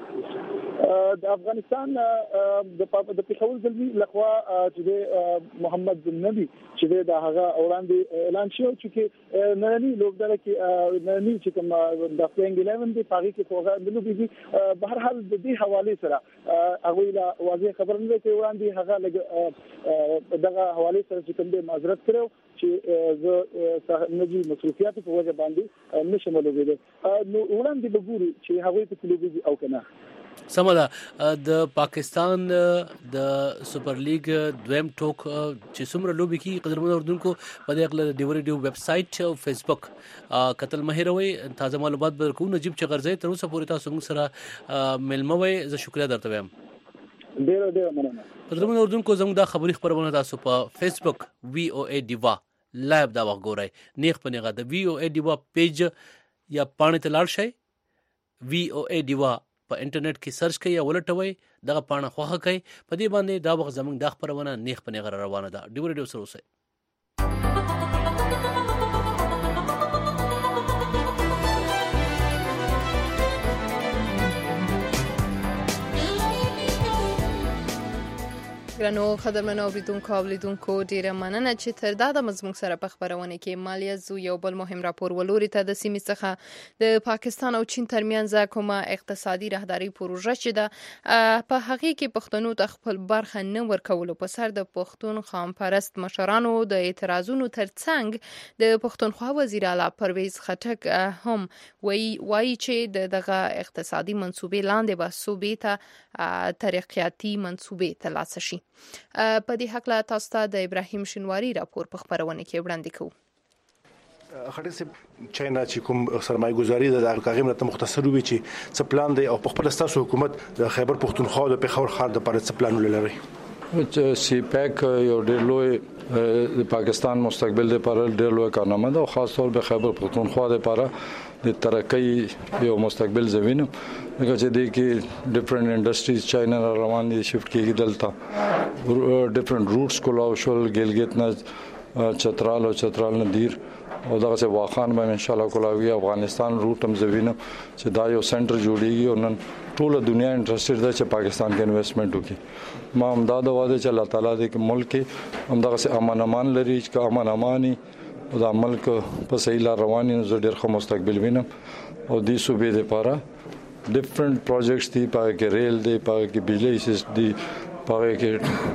د افغانستان د پیښور زلمی لخوا چې محمد نبی چې دا هغه وړاندې اعلان شو چې نننی لوبډله کې نننی چې کوم د پلینګ 11 دی پاره کې هغه د لوبي په هر حال د دې حواله سره هغه لا واضح خبر نه کوي وړاندې هغه لګ دغه حواله سره چې کوم د معذرت کړو چې زه نجی مصروفیات په وجه باندې نشم لوبېده نو وړاندې به ګورو چې هغه په لوبي او کنه. سمه ده د پاکستان د سپر لیګ دویم ټوک چې څومره لوبي کی قدرمن اردوونکو په دې خپل ډیوري ډیو ویب سټ او فیسبوک قتل مهیروي تازه معلومات به کوم نجيب چغرزي تر اوسه پورې تاسو موږ سره ملموي زه شکریا درته وایم ډیر مننه قدرمن اردوونکو زموږ د خبري خبرونه تاسو په فیسبوک VOA دیوا لایو دا وګورئ نیغ په نیغه د VOA دیوا پیج یا پاڼې ته لاړ شئ VOA دیوا په انټرنیټ کې سرچ کړئ او ولټوي دغه پاڼه خوښه کړئ په دې باندې دا وخت زموږ د خبرونه نیغ په نیغه روانه ده ډیو سره اوسئ ګرانو قدرمنو اوریدونکو او لیدونکو ډیره مننه چې تر دا د مزموږ سره په خبرونه کې مالیه زو یو بل مهم راپور ولوري ته د سیمې څخه د پاکستان او چین ترمنځ کومه اقتصادي راهداري پروژه چې ده په هغه کې پښتنو د خپل برخه نه ورکولو په سر د پښتون خام پرست مشرانو د اعتراضونو ترڅنګ د پښتونخوا وزیر اعلی پرویز خټک هم وایي چې دغه اقتصادي منصوبې لاندې به صوبې ته ترقیاتي منصوبې ترلاسه شي په دې حق لا تاسو ته د ابراهیم شینواری راپور په خبرونه کې وړاندې کوو خټک سي چاینا چې کوم سرمایه‌ګذاري د هغه مرته مختصر وي چې څه پلان دی او په خپل ستاسو حکومت د خیبر پښتونخوا د پیښور ښار د لپاره څه پلان لري سی پیک یو ډېر لوی د پاکستان مستقبل لپاره ډېر لوی کارنامه ده او خاص طور په خیبر پښتونخوا لپاره د ترقۍ یو مستقبل زمينه لکه چې د کې ډیفرنٹ انډستریز چاینا روان دي شفت کېږي دلته ډیفرنٹ روټس کولاو شول ګلګت نه چترال او چترال ندیر او دغه څه واخان باندې ان شاء الله کولاوي افغانستان روټ هم زوینه چې دا یو سنټر جوړیږي او نن ټول دنیا انټرېسټډ ده چې پاکستان کې انویسټمنټ وکړي ما هم دا د واده چې الله تعالی دې ملک هم دغه څه امن امان لري چې امن اماني او د ملک په صحیح لار رواني نو ډېر ښه مستقبل وینم او دې صوبې لپاره ډیفرنٹ پروجیکټس دي پاره کې ریل دي پاره کې بجلی سیستم دي پاره کې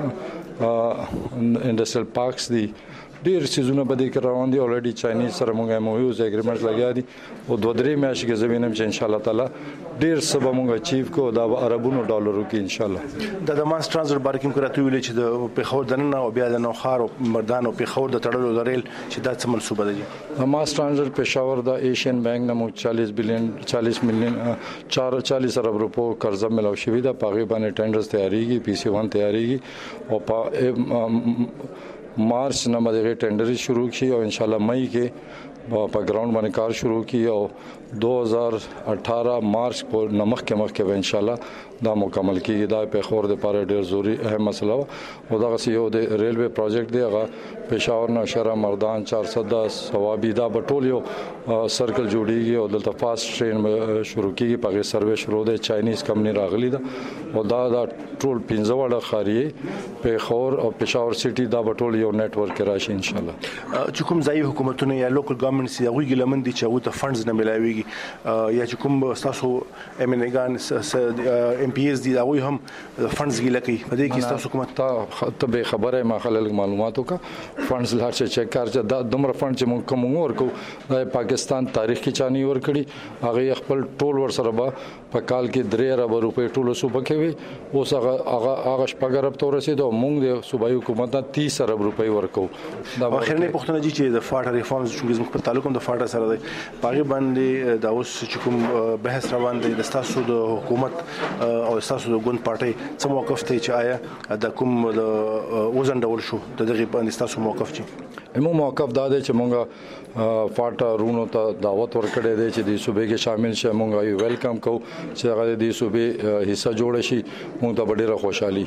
انډستریل پارکس دي ډیر سيزونه په دې کې روان دي اولریډي چاینیز سره موږ MOUs اګریمنټ لګیا دي او 2-3 میاشتې کې زمينم چې ان شاء الله تعالی ډیر سبا موږ اچیو کو دا عربونو ډالرو کې ان شاء الله د ماس ترانزیت بارکیم کراته ویل چې د پیښور دننه او بیا د نوخار او مردان او پیښور د تړلو د ریل چې دا څه منسوبه ده ماس ترانزیت پېښور د ایشین بانک نمو 40 مليون 40 ارب روپو قرضه ملو شوې ده پاغي باندې ټینډرز تیاریږي PC1 تیاریږي او مارچ نه مده ټینډر شروع شي او ان شاء الله مئی کې په ګراوند باندې کار شروع کی او 2018 مارچ په نمخ کې ان شاء الله دا مکمل کیږي دا په خور د پاره ډیر ضروری اهم مسله او دا یو د ریلوی پروجیکټ دی هغه پېښور نشره مردان 410 ثوابي دا بټول یو سرکل جوړیږي او دلته فاست ټرین شروع کیږي په سروې شروع د چاینیز کمپنی راغلی دا او دا ټول 15 وړه خاري پېښور او پېښور سټي دا بټول یو نت ورک راشي ان شاء الله چې کوم ځای حکومتونه یا لوکل ګورنمنټس یو ګلمن دي چې او ته فندز نه ملایويږي یا چې کوم تاسو امنګان MPs دي دا وي هم فندز ګلکې په دې کې تاسو حکومت ته به خبره ما خلل معلوماتو کا فندز لار چې چیک کار چې دا دومره فند چې موږ کوم ورکو د پاکستان تاریخ کې چاني ورکړي هغه خپل ټول ور سره په کال کې 3 ارب روپے ټول صوبه کې وي اوس هغه شپږ ارب تور رسیدو موږ د صوبایي حکومت ته 30 ارب روپے ورکو دا اخرنی پښتنه دي چې د فاټ ریفارمز چې موږ په تعلق د فاټ سره دی پاغي باندې دا اوس چې کوم بحث روان دی د تاسو د حکومت او تاسو د ګوند پارټي څه موقف ته چې آیا د کوم د وزن ډول شو دغه باندې تاسو موقف چی امو موقف دا دی چې مونږه فاټا رونو ته دعوت ورکړې دی چې د صوبې کې شامل شي مونږه یو ویلکم کو چې هغه د صوبې حصہ جوړ شي مونږ ته ډېره خوشحالي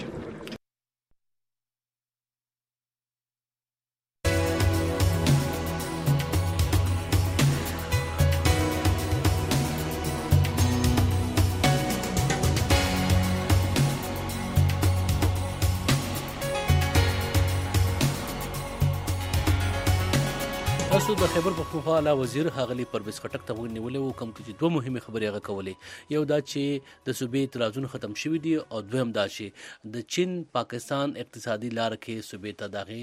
تاسو د خیبر پښتونخوا اعلی وزیر ښاغلي پرویز خټک ته ونیولې وو کوم چې دوه مهمه خبرې هغه کولې یو دا چې د صوبې اعتراضونه ختم شوي دي او دویم دا چې د چین پاکستان اقتصادي لار کې صوبې ته دغه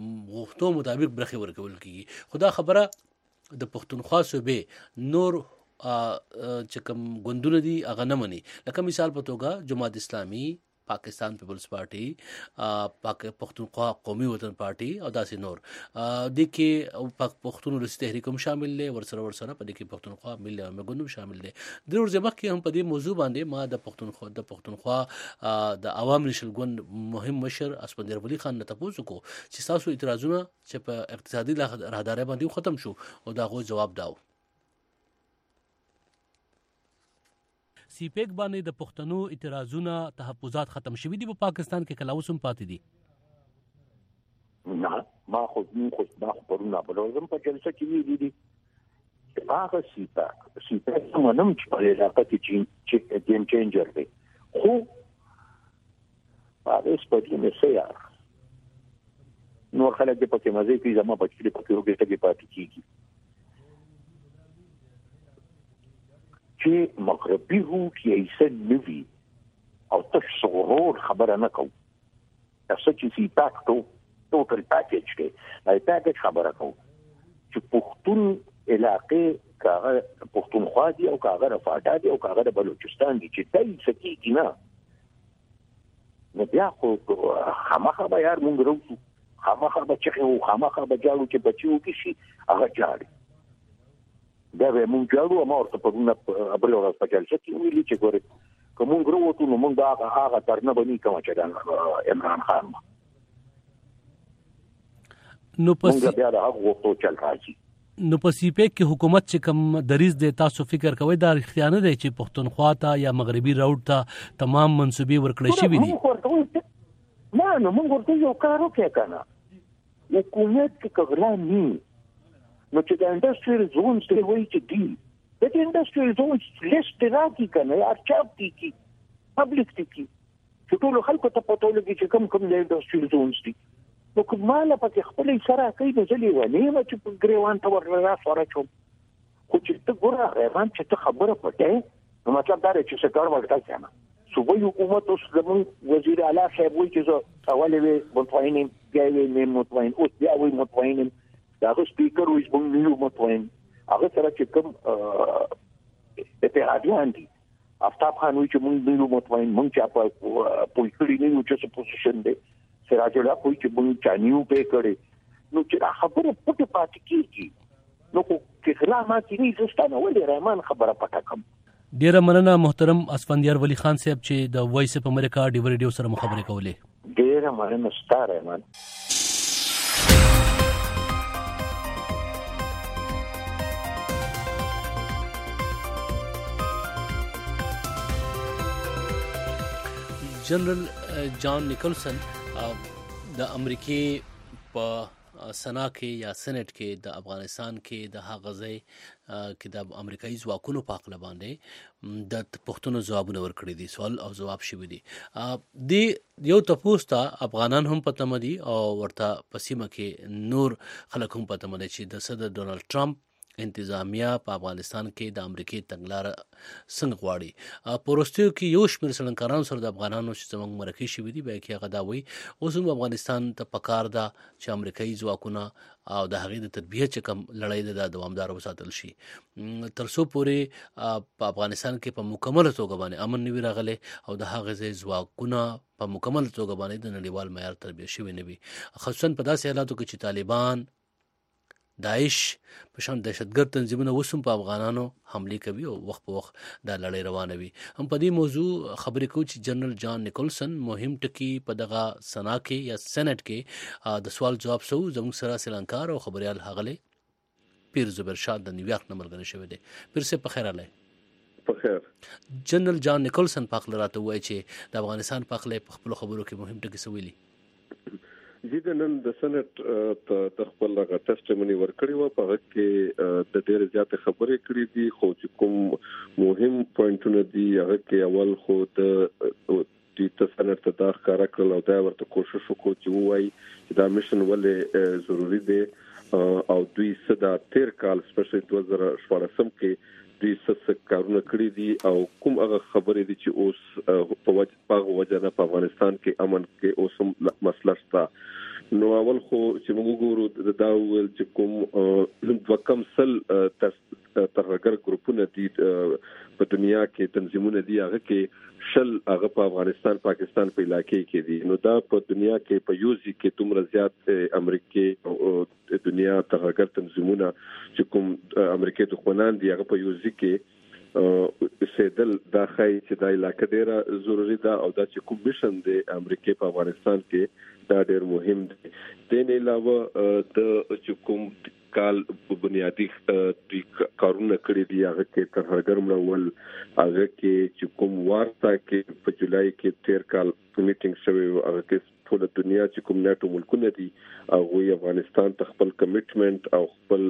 غوښتنو مطابق برخه ورکول کیږي خدا خبره د پښتونخوا صوبې نور چې کوم ګوندونه دي هغه نه مني. لکه مثال په توګه جماعت اسلامي، پاکستان پیپلز پارټي، پښتونخوا قومي وطن پارټي او داسې نور. د کې پښتون ولسي تحریک هم شامل دی، ورسره په دې کې پښتونخوا ملي عوامي ګوند هم شامل دی. د ورځې مخکې هم په دې موضوع باندې ما د پښتونخوا د عوام نشل ګوند مهم مشر اسپندر ولی خان نه تاسو کو چې تاسو اعتراضونه چې په اقتصادي راهداري باندې ختم شو او دا غو جواب داو. سی پیک باندې د پښتنو اعتراضونه تحفظات ختم شوي دي په پاکستان کې کله اوس هم پاتې دي؟ نه، ما خو پرونه بلوزم په جلسه کې ویلي دي چې هغه سی پیک منم چې په علاقه کې گیم چینجر دی، خو هغه سپدې نه سیار نور خلک د پکې مزه کوي، زما بچی په کې وګړي ته پاتې کیږي چې مغربي هو کې ایسه نوي او تاسو ورور خبره نه کوو. تاسو چې سی پیک ټوټل پیکیج کې دا پیکیج خبره کوو چې پښتون علاقې کاغه پښتونخوا دي او کاغه رفاټا دي او کاغه بلوچستان دي چې دای سکیږي نه نو بیا خو خامخا به یار مونږ وروسو، خامخا به چې خامخا به جاړو چې بچیو کې شي هغه جاړي. دا به مونږ جاړو ما ورته په ابل ورځ په جلسه کې ویلي چې ګوره کوم غروتو نو مونږ دا هغه ترنه بني کوم چې عمران خان نو پس بیا دا هغه وختو چل راځي. نو په سی پیک کې حکومت چې کوم دریز دی تاسو فکر کوئ دا اختیار نه دی چې پښتونخوا ته یا مغربي راوډ ته تمام منسوبې ورکړې شوې دي؟ نه نو مونږ ورته یو کار وکړو کنه حکومت کې کغلا نه نو چې د انډستریال زونز ته وایي چې دی د انډستریال زونز لیست راځي کنه یا چاپ کی پبلک کی چې ټول خلکو ته پته لګي چې کوم د انډستریال زونز دي. نو کومه په خپل سره کوي د ځلې ونی چې په ګریوان ته ورلا سره چوم خو چې ته ګوره غیبان چې ته خبره پټه نو مطلب دا چې څه کار ورته کنه صوبې حکومت اوس زمون وزیر اعلی صاحب وایي چې اول وی مطمئنین ګاوی نه مطمئن اوس بیا وی مطمئنین دا سپیکر وایي موږ نه مطمئن هغه سره چې کوم اتحادیان دي افتاب خان وایي چې موږ نه مطمئن موږ چې په پولیټیکلی نه یو څه پوزیشن دی سراج الله کوئی چې موږ چانیو په کړي نو چې خبره پټه پاتې کیږي نو کې خلامات نه زستانه ولې رحمان خبره پټه کوم. ډیره مننه محترم اسفندیار ولی خان صاحب چې د وایس اف امریکا ډیو ریډیو سره مخابره کولې. ډیره مننه ستاره رحمان. جنرال جان نیکلسن د امریکای په سنا کې یا سېنات کې د افغانستان کې د هغه ځای کې د امریکایي ځواکونو په حق باندې د پښتنو ځوابونه ورکړي دي، سوال او جواب شوي دي. د یو تپوس ته افغانان هم پته مدي او ورته پسیمه کې نور خلک هم پته مدي چې د صدر ډونالد ټرمپ انتظامیه په افغانستان کې د امریکای تنګلار څنګه غواړي. په وروستیو کې یو شمېر سړنکارانو سره د افغانانو چې زموږ مرکې شوي دي بیا کې هغه دا وایي اوس هم افغانستان ته پکار ده چې امریکایي ځواکونه او د هغې د تربیه چې کوم لړۍ ده دا دوامداره وساتل شي تر څو پورې په افغانستان کې په مکمله توګه باندې امن نه وي راغلی او د هغې ځای ځواکونه په مکمله توګه باندې د نړیوال معیار تربیه شوي نه وي، خصوصا په داسې حالاتو کې چې طالبان داعش په شان دهشتګرد تنظیمونه اوس هم په افغانانو حملې کوي او وخت په وخت دا لړۍ روانه وي. هم په دې موضوع خبرې کوو چې جنرال جان نیکلسن مهم ټکي په دغه سنا کې یا سېنات کې د سوال جواب سو زموږ سره سلنکار او خبريال هغله پیر زبر شاه د نیویارک نه ملګری شوی دی. پیر سه په خیر اله په خیر. جنرال جان نیکلسن په خپل راته وایي چې د افغانستان په خپل خبرو کې مهم ټکي سویلي جدي نن د سېنات ته خپل هغه ټیسټیمونی ورکړی و په هغه کې د ډېر زیات خبرې کړې دي خو چې کوم مهم پوینټونه دي هغه کې اول خو د سېنات ته دا ښکارا کړل او دا ورته کوشش وکړو چې وایي چې دا میشن ولې ضروری دی او دوی صدا 13 کال سپیشل 2014 کې دوی څه کارونه کړی دي او کوم هغه خبرې دي چې اوس په وجه نه په افغانستان کې امن کې اوس مسله شته نو اول خو چې موږ ګورو دا ول چې کوم وکم سل ترهګر ګروپونه دي په دنیا کې تنظیمونه دي هغه کې شل هغه په افغانستان پاکستان په علاقې کې دي نو دا په دنیا کې په یوزي کې تومره زیات امریکای او دنیا ترهګر تنظیمونه چې کوم امریکای دښمنان دي هغه په یوزي کې سیدل دا خای چې دا علاقې ډیره ضروری ده او دا چې کوم مشن دی امریکای په افغانستان کې دا ډیر مهم دی د نه علاوه د چې کوم کال بنیادی کارونه کړی دی هغه کې ترهګر مړول هغه کې چې کوم وارتا کې په جولای کې 13 کال میټینګ شوی هغه کې ټول دنیا چې کوم ناتو ملکونه دي هغه افغانستان ته خپل کمټمنټ او خپل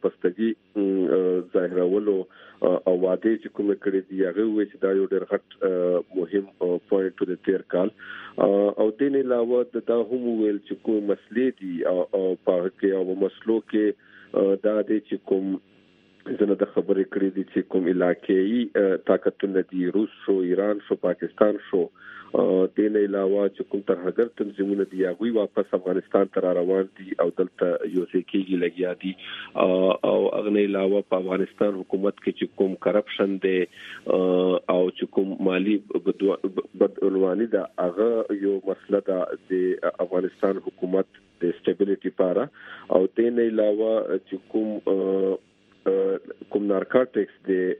واپستګي ظاهرولو او وعده چې کوم کړی دی هغه وایي چې دا یو ډېر غټ مهم پوینټ د 13 کال او د نه علاوه دا هم ویل چې کوم مسلې دي او په کې او مسلو کې دا د چې کوم زنه د خبرې کړې دي چې کوم علاقېي طاقتونه دي روس شو ایران شو پاکستان شو د نه علاوه چې کوم ترهګر تنظیمونه دي هغه واپس افغانستان ته روان دي او دلته یو ځای کېږي لګیا دي او هغه نه علاوه په افغانستان حکومت کې چې کوم کرپشن دی او چې کوم مالی بدعنوانی ده هغه یو مسله ده د افغانستان حکومت د سټیبلیټي لپاره او د نه علاوه چې کوم نارکوټکس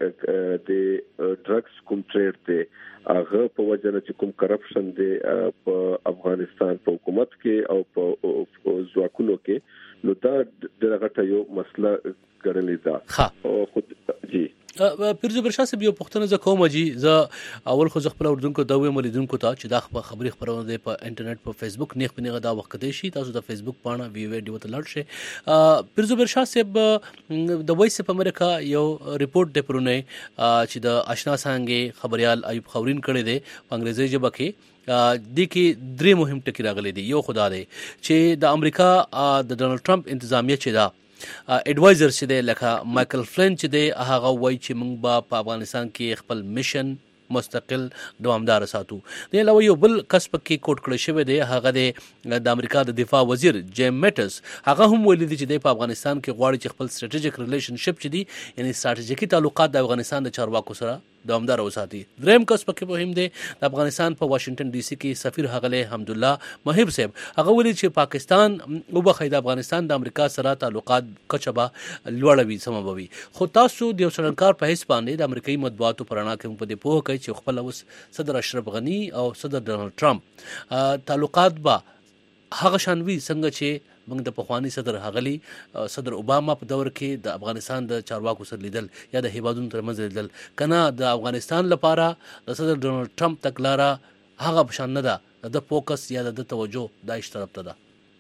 د ډرګز کوم ټریډ دی هغه په وجه چې کوم کرپشن دی په افغانستان په حکومت کې او په ځواکونو کې نو دا د غټه یو مسله ګڼلې ده او خود جی پیرزو برشا صاحب یو پښتنه ز کوم جی ز اول خو خپل اردوونکو دا وې مریدونکو ته چې دا خبري خبرونه دی په انټرنیټ په فیسبوک نیغ په نیغه دا وخت دی شي تاسو د فیسبوک پاڼه ویډیو ته لاړ شئ پیرزو برشا صاحب د وایس اف امریکا یو ریپورت دی پرونه چې د آشنا څنګه خبريال ایوب خورین کړي دی په انګریزي ژبه کې د کې درې مهم ټکي راغلي دي یو خدا دی چې د امریکا د ډونالد ټرمپ انتظامیه چې دا اډوایزر چې دی لکه مایکل فلین چې دی هغه وایي چې موږ په افغانستان کې خپل میشن مستقل دوامدار ساتو د علاوه یو بل کس پکې کوټ کړی شوی دی هغه د امریکا د دفاع وزیر جیم میټس هغه هم ویلي دی چې د افغانستان کې غواړي چې خپل سټریټیجیک ریلیشنشپ چې دی یعنی سټریټیجیکي تعلقات د افغانستان د چارواکو سره دوامدار وساتي دریم کس پکې مهم دی د افغانستان په واشنگټن ډي سي کې سفیر حغله حمدالله محب صاحب هغه ویلي چې پاکستان او بخید افغانستان د امریکا سره تعلقات کچبا لوړوي سمبوي خو تاسو د سرنکار په حساب باندې د امریکایي مطبوعاتو پرانا کې په دې پوه کوي چې خپل اوس صدر اشرف غنی او صدر ډونالد ټرمپ تعلقات با هغه شانوي څنګه چې موږ د پخوانی صدر هغلی صدر اوباما په دور کې د افغانستان د چارواکو سره لیدل یا د هیوادونو ترمنځ لیدل کنه د افغانستان لپاره د صدر ډونالد ټرمپ تکلاره هغه بشان نه ده د فوکس یا د توجه دایښ طرف ته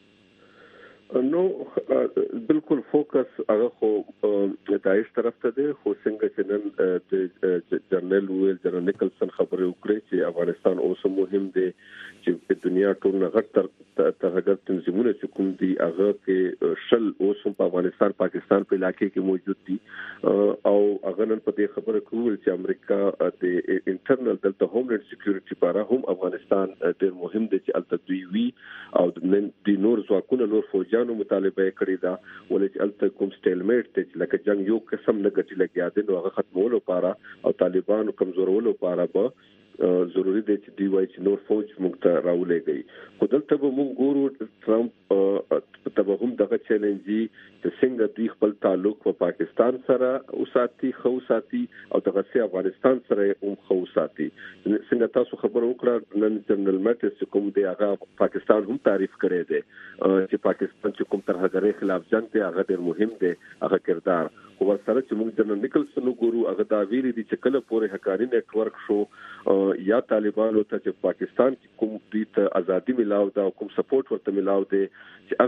ده نو بالکل فوکس هغه خو دایښ طرف ته دی خو څنګه چې نن د جنرال ویل جنرال نیکلسن خبرې وکړي چې افغانستان اوس مهم دی چې په دنیا ټول نه غټ ترهګر تنظیمونه چې کوم دي هغه کې شل اوس په افغانستان پاکستان په علاقې کې موجود دي او هغه نن په دې خبره کول چې امریکا د انټرنل د هوملند سکیورټي لپاره هم افغانستان ډېر مهم دی چې الته دوی وی او د نور ځواکونو نور فوجانو مطالبه کړې ده ولې چې الته کوم سټیلمیټ ته لکه جنگ یو قسم نه ګټي لګیا دي نو هغه ختمولو لپاره او طالبانو کمزورولو لپاره به ضروری دی چې دی وایي چې نور فوج موږ ته راولېږي خو دلته به موږ ګورو ټرمپ ته هم دغه چیلنج دی چې څنګه دوی خپل تعلق په پاکستان سره اوساتي خو ساتي او دغه سي افغانستان سره هم خو ساتي څنګه تاسو خبر وکړه نن جنرال میټس کوم دی هغه پاکستان هم تعریف کړی دی چې پاکستان چې کوم ترهګرۍ خلاف جنگ دی هغه ډېر مهم دی هغه کردار خو ورسره چې موږ جنرال نیکلسن وګورو هغه دا ویلي دي چې کله پورې حقانی نت ورک شو یا طالبانو ته چې پاکستان کې کوم دوی ته ازادي ملاو دا کوم سپورټ ورته ملاو دی چې هغه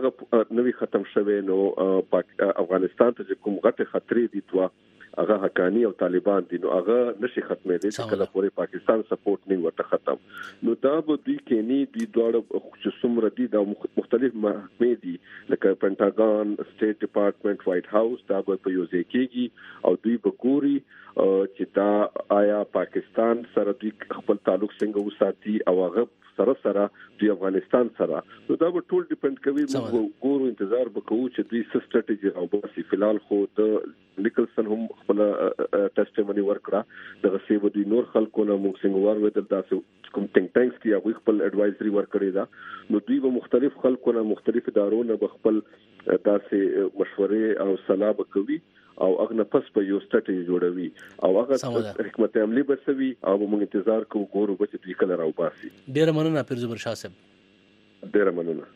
نوی ختم شوه نو افغانستان ته کوم غټه خطرې دي توا هغه حقانی او طالبان دي نو هغه نشي ختمې دي چې کله پورې پاکستان سپورټ نه ورته ختم نو دا به دوی کېنی دوی دواړه چې څومره دي دا مختلف محکمې دي لکه پینټاګون سټیټ ډپارټمنټ وایټ هاوس دا به په یو ځای کېږي او دوی به ګوري چې دا آیا پاکستان سره دوی خپل تعلق څنګه وساتي او هغه سره دوی افغانستان سره نو دا به ټول ډیپند کوي موږ ګورو انتظار وکړو چې دوی څه ستراتیژي او باسي فلال خو د نیکلسن هم خپل ټیسټیمونی ورکړه دغه سی و دوی نور خلکو نه موږ څنګه ورول داسې کوم ټینګ ټانکس کې هغه خپل اډوایزري ورکړي دا نو دوی به مختلف خلکو نه مختلف ادارو نه خپل داسې مشورې او صلاح وکوي او هغه پس په یو ستراتیژي جوړوي او هغه حکمت عملی بسوي او موږ انتظار کوو ګورو چې دوی کله راو باسي. ډیر مننه پیر زبر شاه صاحب. ډیر مننه.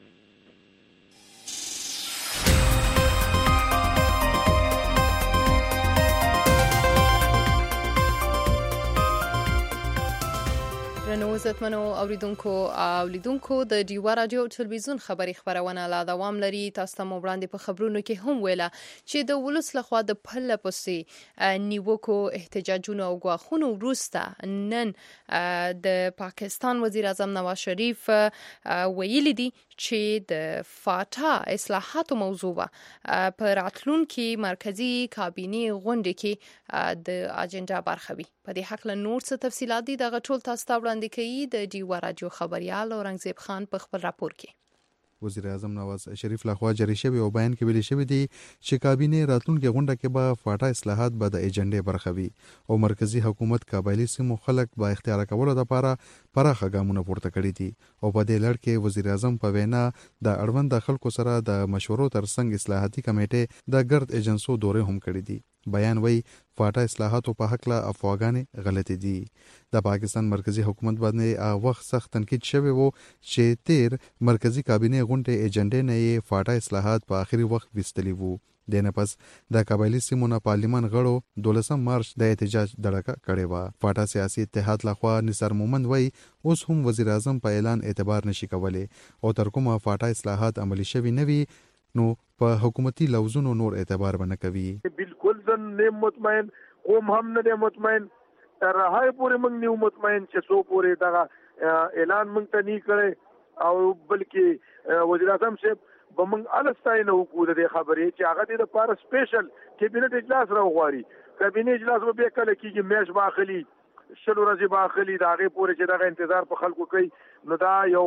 رنو عزتمنو اوریدونکو او لیدونکو د ډیوا رادیو ټلویزیون خبری خبرونه لا دوام لري. تاسو ته وړاندې په خبرونو کې هم ویله چې د ولس لخوا د پله پسې نیوکو احتجاجونو او غواخونو وروسته نن د پاکستان وزیر اعظم نواز شریف ویلي دي چې د فاټا اصلاحاتو موضوع په راتلونکي مرکزی کابینه غونډه کې د اجنډا برخه وي. په دې حق له نور څه تفصيلات دي دغه ټول تاسو ته وړاندې کوي د ډیوا رادیو خبريال اورنګزیب خان په خپل راپور کې. وزیر اعظم نواز شریف لخوا جاری شوی او بیان کې ویل شوی دی چې کابینه راتلونکي غونډه کې به فاټا اصلاحات به د ایجنډې برخه وي او مرکزی حکومت قبایلی سیمو خلک با اختیار کولو لپاره پراخه ګامونه پورته کړي دي او په دې لړ کې وزیر اعظم په وینا د اړوند خلکو سره د مشورو ترڅنګ اصلاحاتي کمیټه د ګرد ایجنسو دورې هم کړې دي. بیان وی فاټا اصلاحاتو په حق له افواګانې غلطي دي. د پاکستان مرکزی حکومت باندې وخت سخت تنقید شوی وو چې تیر مرکزی کابینه غونډه ایجنډې نه فاټا اصلاحات په اخري وخت وستلی وو. دنه پس د قبایلی سیمو نه پارلیمان غړو 12 مارچ د احتجاج دړکه کړې و. فاټا سیاسي اتحاد لخوا نثار مومند وی اوس هم وزیر اعظم په اعلان اعتبار نشي کولای او تر کومه فاټا اصلاحات عملی شوی نه وي نو په حکومتي لوزونو نور اعتبار بنه کوي. بالکل ځن نه مطمئن قوم هم نه مطمئن تر هغه پورې موږ نه مطمئن چې سو پورې دا اعلان موږ ته نه کړي او بلکې وزیر اعظم صاحب به موږ الستاینه وکړو د خبرې چې هغه د لپاره سپیشل کابینه اجلاس راوغواړي. کابینه اجلاس به کله کېږي میش باخلي شلو ورځې باخلي دا هغه پورې چې دا انتظار په خلکو کوي نو دا یو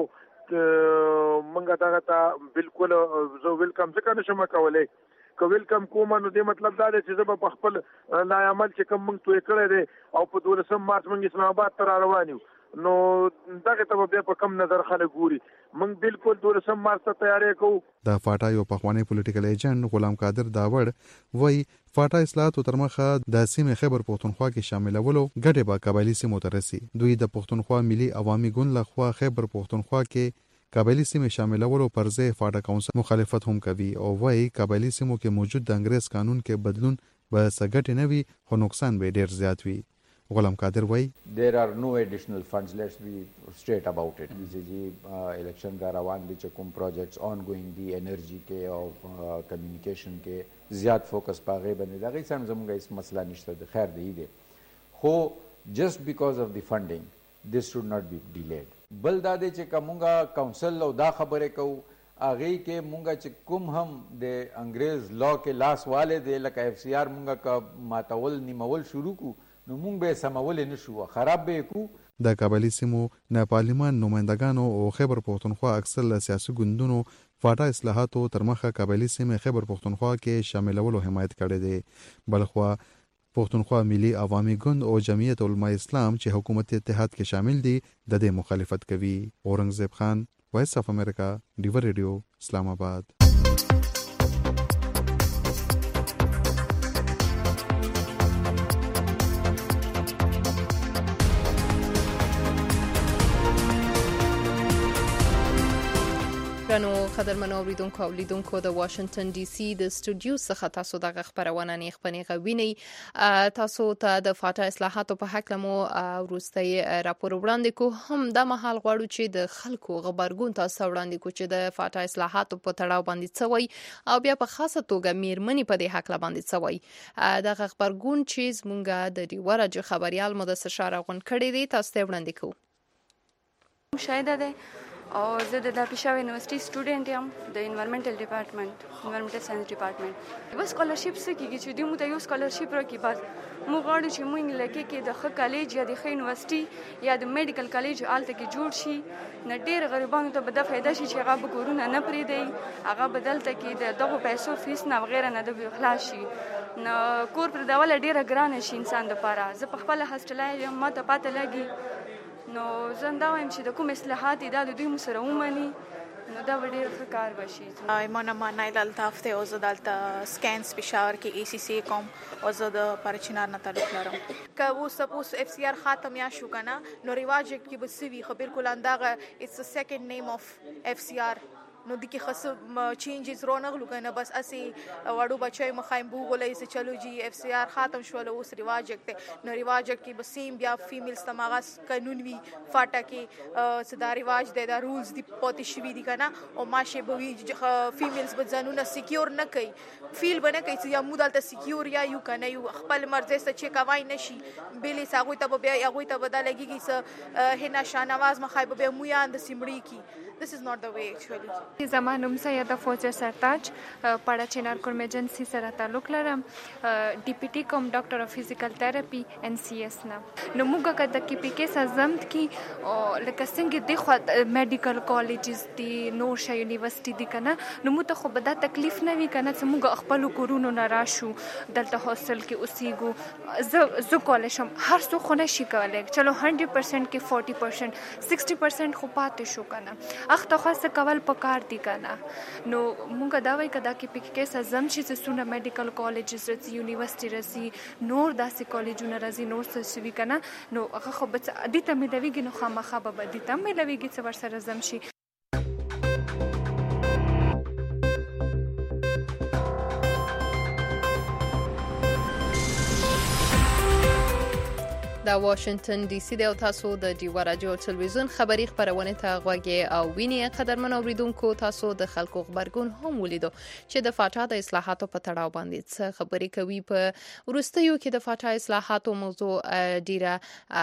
منګه دا ته بالکل زو ویلکم ځکه نشم کولای کو ویلکم کوم نو دې مطلب دا دی چې زه په خپل لا عمل چې کوم موږ توې کړی دی او په 12 مارچ موږ اسلام آباد ته روان یو نو دغه ته به په کم نظر خلک ګوري موږ بالکل 12 مارچ ته تیاری کوو. د فاټا یو پخوانی پولیټیکل ایجنټ غلام قادر داوړ وای فاټا اصلاحات تر مخه د سیمې خیبر پختونخوا کې شاملولو ګټه با قبایلی سیمو ته رسي. دوی د پختونخوا ملي عوامي ګوند لخوا خیبر پختونخوا کې قبایلی سیمې شاملولو پر ځای فاټا کونسل مخالفت هم کوي او وايي قبایلی سیمو کې موجود د انګریز قانون کې بدلون به سګټ نه وي خو نقصان به ډیر زیات وي. غلام قادر وايي there are no additional funds. Let's be straight about it. election دا روان دي چې کوم projects ongoing دي انرژي کې او communication کې زیات فوکس پاغه باندې دا غي سم زموږه هیڅ مسله نشته د خیر دی خو just because of the funding this should not be delayed. بل دا دی چې کومه کونسل او دا خبره کو اغه کې مونږه چې کوم هم د انګریز لا کې لاس والے دی لکه اف سی آر مونږه کا ماتول نیمول شروع کو نو مونږ به سمول نه شو خراب به کو. د قبایلی سیمو نه پارلیمان نمائندگانو او خیبر پختونخوا اکثر سیاسي ګوندونو فاټا اصلاحاتو تر مخه قبایلی سیمې خیبر پختونخوا کې شاملولو حمایت کړی دی. بلخوا پختونخوا ملي عوامي ګوند او جمعیت علماء اسلام چې حکومت اتحاد کې شامل دي د دې مخالفت کوي. اورنګزیب خان وایس اف امریکا ډیوا ریډیو اسلام آباد. ګرانو قدرمنو اوریدونکو او لیدونکو د واشنگټن ډي سي د سټوډیو څخه تاسو د خبرونه نه خپنې غویني تاسو ته د فاټا اصلاحاتو په حق لمو وروستي راپور وړاندې کو هم د محل غواړو چې د خلکو غبرګون تاسو وړاندې کو چې د فاټا اصلاحاتو په تړاو باندې څوي او بیا په خاصه توګه میرمنې په دې حق باندې څوي د غبرګون چې زمونږ د ډیورج خبريال مدثر شارغون کړي دي تاسو ته وړاندې کو مشاهده ده او زه د پېښور یونیورسيټي سټوډنټ یم د انوایرنمنټل ډپارټمنټ انوایرنمنټل ساينس ډپارټمنټ بس سکالرشپ سکیږي چې دوی مو ته یو سکالرشپ راکې بس مو غواړو چې موږ لکه کې د ښه کالج یا د ښه یونیورسيټي یا د میډیکل کالج آلته کې جوړ شي نه ډېر غریبانو ته به د فایده شي چې هغه به کورونه نه پرېږدي هغه بدلته کې د دغو پیسو فیس نه وغیره نه د خلاص شي نو کور پرېږدول ډېره ګرانه شي انسان دپاره زه په خپله هاسټلای یم ما ته پاته لګي نو زه دا وایم چې د کوم اصلاحات دا د دوی مو سره ومني نو دا به ډېر ښه کار بشي ایمان مانای دلته هفته او زه دلته سکینس پېښور کې ACC کوم او زه د پرچینار نه تعلق لرم که و سپوس FCR ختم یا شو کنه نو رواج کې به سوي خو بالکل اندغه اټس ا سیکنډ نیم اف FCR نو د کې خاص چینجز رونغلو کنه بس اسی وړو بچای مخایم بو غولای چې چلو جی FCR ختم شول اوس رواج کې نو رواج کې به سیم بیا فیمیلز تماغس قانون وی فاټه کې صدا رواج د رولز دی پاتې شوی دي کنه او ماشه به وی فیمیلز به ځانونه سکیور نه کوي فیل بنه کوي چې یا مودالته سکیور یا یو کنه یو خپل مرزه څخه چې کوي نشي بیلی ساغوي ته بیا هغه ته بدلږي چې هنا شانواز مخای به مو یا د سیمړی کی this is not the way actually زمانوم سیدا فوجا سرتاج پړه چینار کوم ایجنسی سره تعلق لرم ډیپټي کوم ډاکټر اف فزیکل تھراپي NCS نه نو موږ کده کې پی کې سزمت کی لکه څنګه د خو میډیکل کالجز دي نور شي یونیورسيټي دي کنه نو مو ته خو به دا تکلیف نه وی کنه چې موږ خپل کورونو نه راشو دلته هاستل کې اوسېګو زه کولای شم هر څو خونه شي کولای چلو 100% کې 40% 60% خو پاتې شو کنه اخته خاصه کول پکار دي کنه نو مونږ دا وای کدا کې پک کې سزم چې سونه میډیکل کالجز رسي یونیورسيټي رسي نور داسې کالجونه رسي نور څه شوي کنه نو هغه خو به دې ته مې لويږي نو خامخا به دې ته مې لويږي چې ور سره زم شي د واشنگټن ډي سي د تاسو د ډیو رادیو ټلویزیون خبری خبرونه ته غوږی او ویني قدرمن اوریدونکو تاسو د خلکو خبرګون هم ولیدو چې د فاټا د اصلاحاتو په تړاو باندې څه خبري کوي په ورستیو کې د فاټا اصلاحاتو موضوع ډیره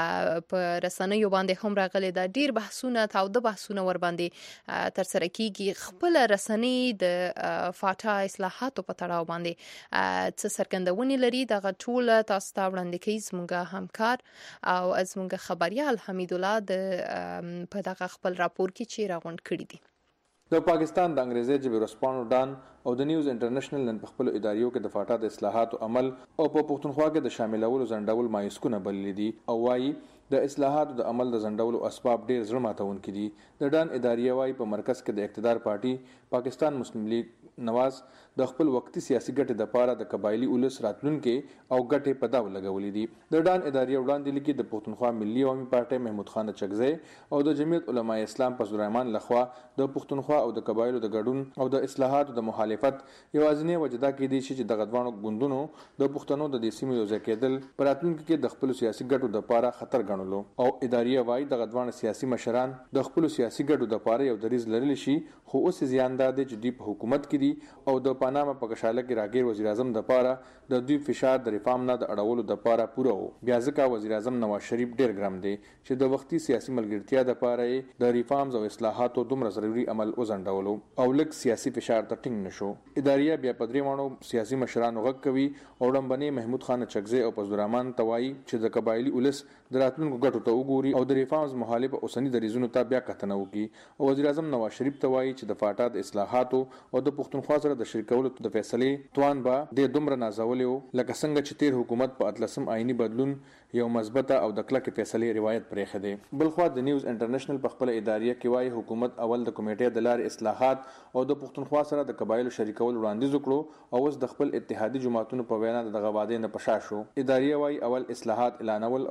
په رسنیو باندې هم راغلي دا ډیر بحثونه تاو د بحثونه ور باندې تر سره کیږي خپل رسنی د فاټا اصلاحاتو په تړاو باندې څه سرګندونی لري د ټول تاسو ته وړاندې کوي زموږ همکار او زموږ خبريال حمید الله د په دغه خپل راپور کې چې راغونډ کړی دي د پاکستان د انګریزي ژبې رسپانو ډان او د نیوز انټرنیشنل نن په خپل اداریو کې د فاټا د اصلاحاتو عمل او په پښتونخوا کې د شاملولو ځنډول مایوسکونه بللي دي او وايي د اصلاحاتو د عمل د ځنډولو اسباب ډېر زړه ماتونکي دي د ډان اداریه وايي په مرکز کې د اقتدار پارټي پاکستان مسلم لیگ نواز د خپل وقتی سیاسي ګټې د پاره د قبایلی اولس راتلونکو او ګټې په داو لګولې دي د ډان اداریه وړاندې لیکي د پښتونخوا ملي عوامي پارټي محمود خان چغزی او د جمعیت علماء اسلام فضل الرحمن لخوا د پښتونخوا او د قبایلو د ګډون او د اصلاحاتو د مخالفت یوازینی وجدا کې دي چې د غدوانو ګوندونو د پښتنو د سیمې یو ځای کېدل پراتلونکو کې د خپل سیاسي ګټو د پاره خطر ګڼلو او اداریه وايي د غدوانو سیاسي مشران د خپل سیاسي ګټو د پاره یو دریز لرلی شي خو اوس زیاندار دي چې د حکومت کې دي او د پاناما په کشاله کې راګیر وزیر اعظم د پاره د دوی فشار د ریفارم نه د اړولو د پاره پوره وو بیا ځکه وزیر اعظم نواز شریف ډیر ګرم دی چې د وختي سیاسي ملګرتیا د پاره د ریفارمز او اصلاحاتو دومره ضروري عمل وزندولو او لک سیاسي فشار ته ټینګ نشو اداریه بیا پدریمانو سیاسي مشرانو غږ کوي او ډمبني محمود خان چغزی او فضل الرحمن توای چې د قبایلی اولس دراتونکو ګټو ته وګوري او د ریفارمز مخالف اوسنی د ریزونو ته بیا کتنه وکي او وزیر اعظم نواز شریف توای چې د فاټا د اصلاحاتو او د پښتونخوا سره د شریکولو د فیصلې توان با د دومره نازولیو لکه څنګه چې تیر حکومت په اتلسم آئینی بدلون یو مثبته او د کلکې فیصلې روایت پرې خده بلخو د نیوز انټرنیشنل په خپل اداریه کې وايي حکومت اول د کمیټې د لارې اصلاحات او د پښتونخوا سره د قبایلو شریکول وړاندیز وکړو او اوس د خپل اتحادي جماعتونو په وینا د غواده نه پشا شو اداریه وايي اول اصلاحات اعلانول او بیا تر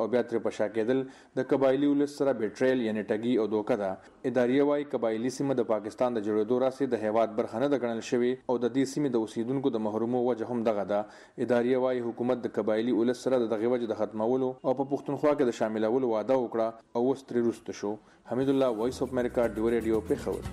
په شا کېدل د قبایلی ولس سره بیټریل یعنی ټګي او دوکه ده. ادارې وايي قبایلی سیمه د پاکستان د جوړېدو راسي د هیواد برخه نه ده ګڼل شوې او د دې سیمې د اوسیدونکو د محرومو وجه هم دغه ده. ادارې وايي حکومت د قبایلی ولس سره دغه وجه د ختمولو او په پښتونخوا کې د شاملولو وعده وکړه او اوس ترې وروسته شو. حمید الله، وایس اف امریکا، ډیو ریډیو، پیښور.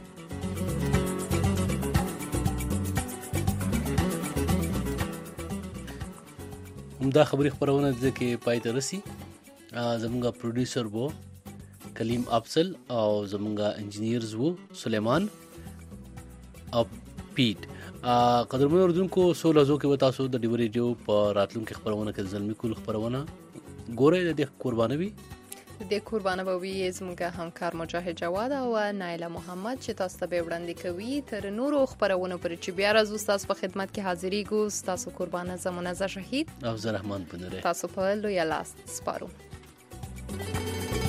دا خبري خبرونه د کې پای ته رسي. زمونږ پروډوسر وو کلیم افضل او زمونږ انجینیرز وو سلیمان او پیټ. قدرمن اوردونکو سولازو کې وتاسو د ډیو ریډیو په راتلونکو خبرونه کې زلمی کول خبرونه ګوره د قربانوي د قربانه به وي زموږ همکار مجاهد جواد او نایله محمد چې تاسو ته وړاندې کوي. تر نورو خبرونه پر چې بیا راځو تاسو په خدمت کې حاضرېږو. تاسو قربانه زمونه شهید افضل رحمان پنره تاسو په لوی لاس سپارو.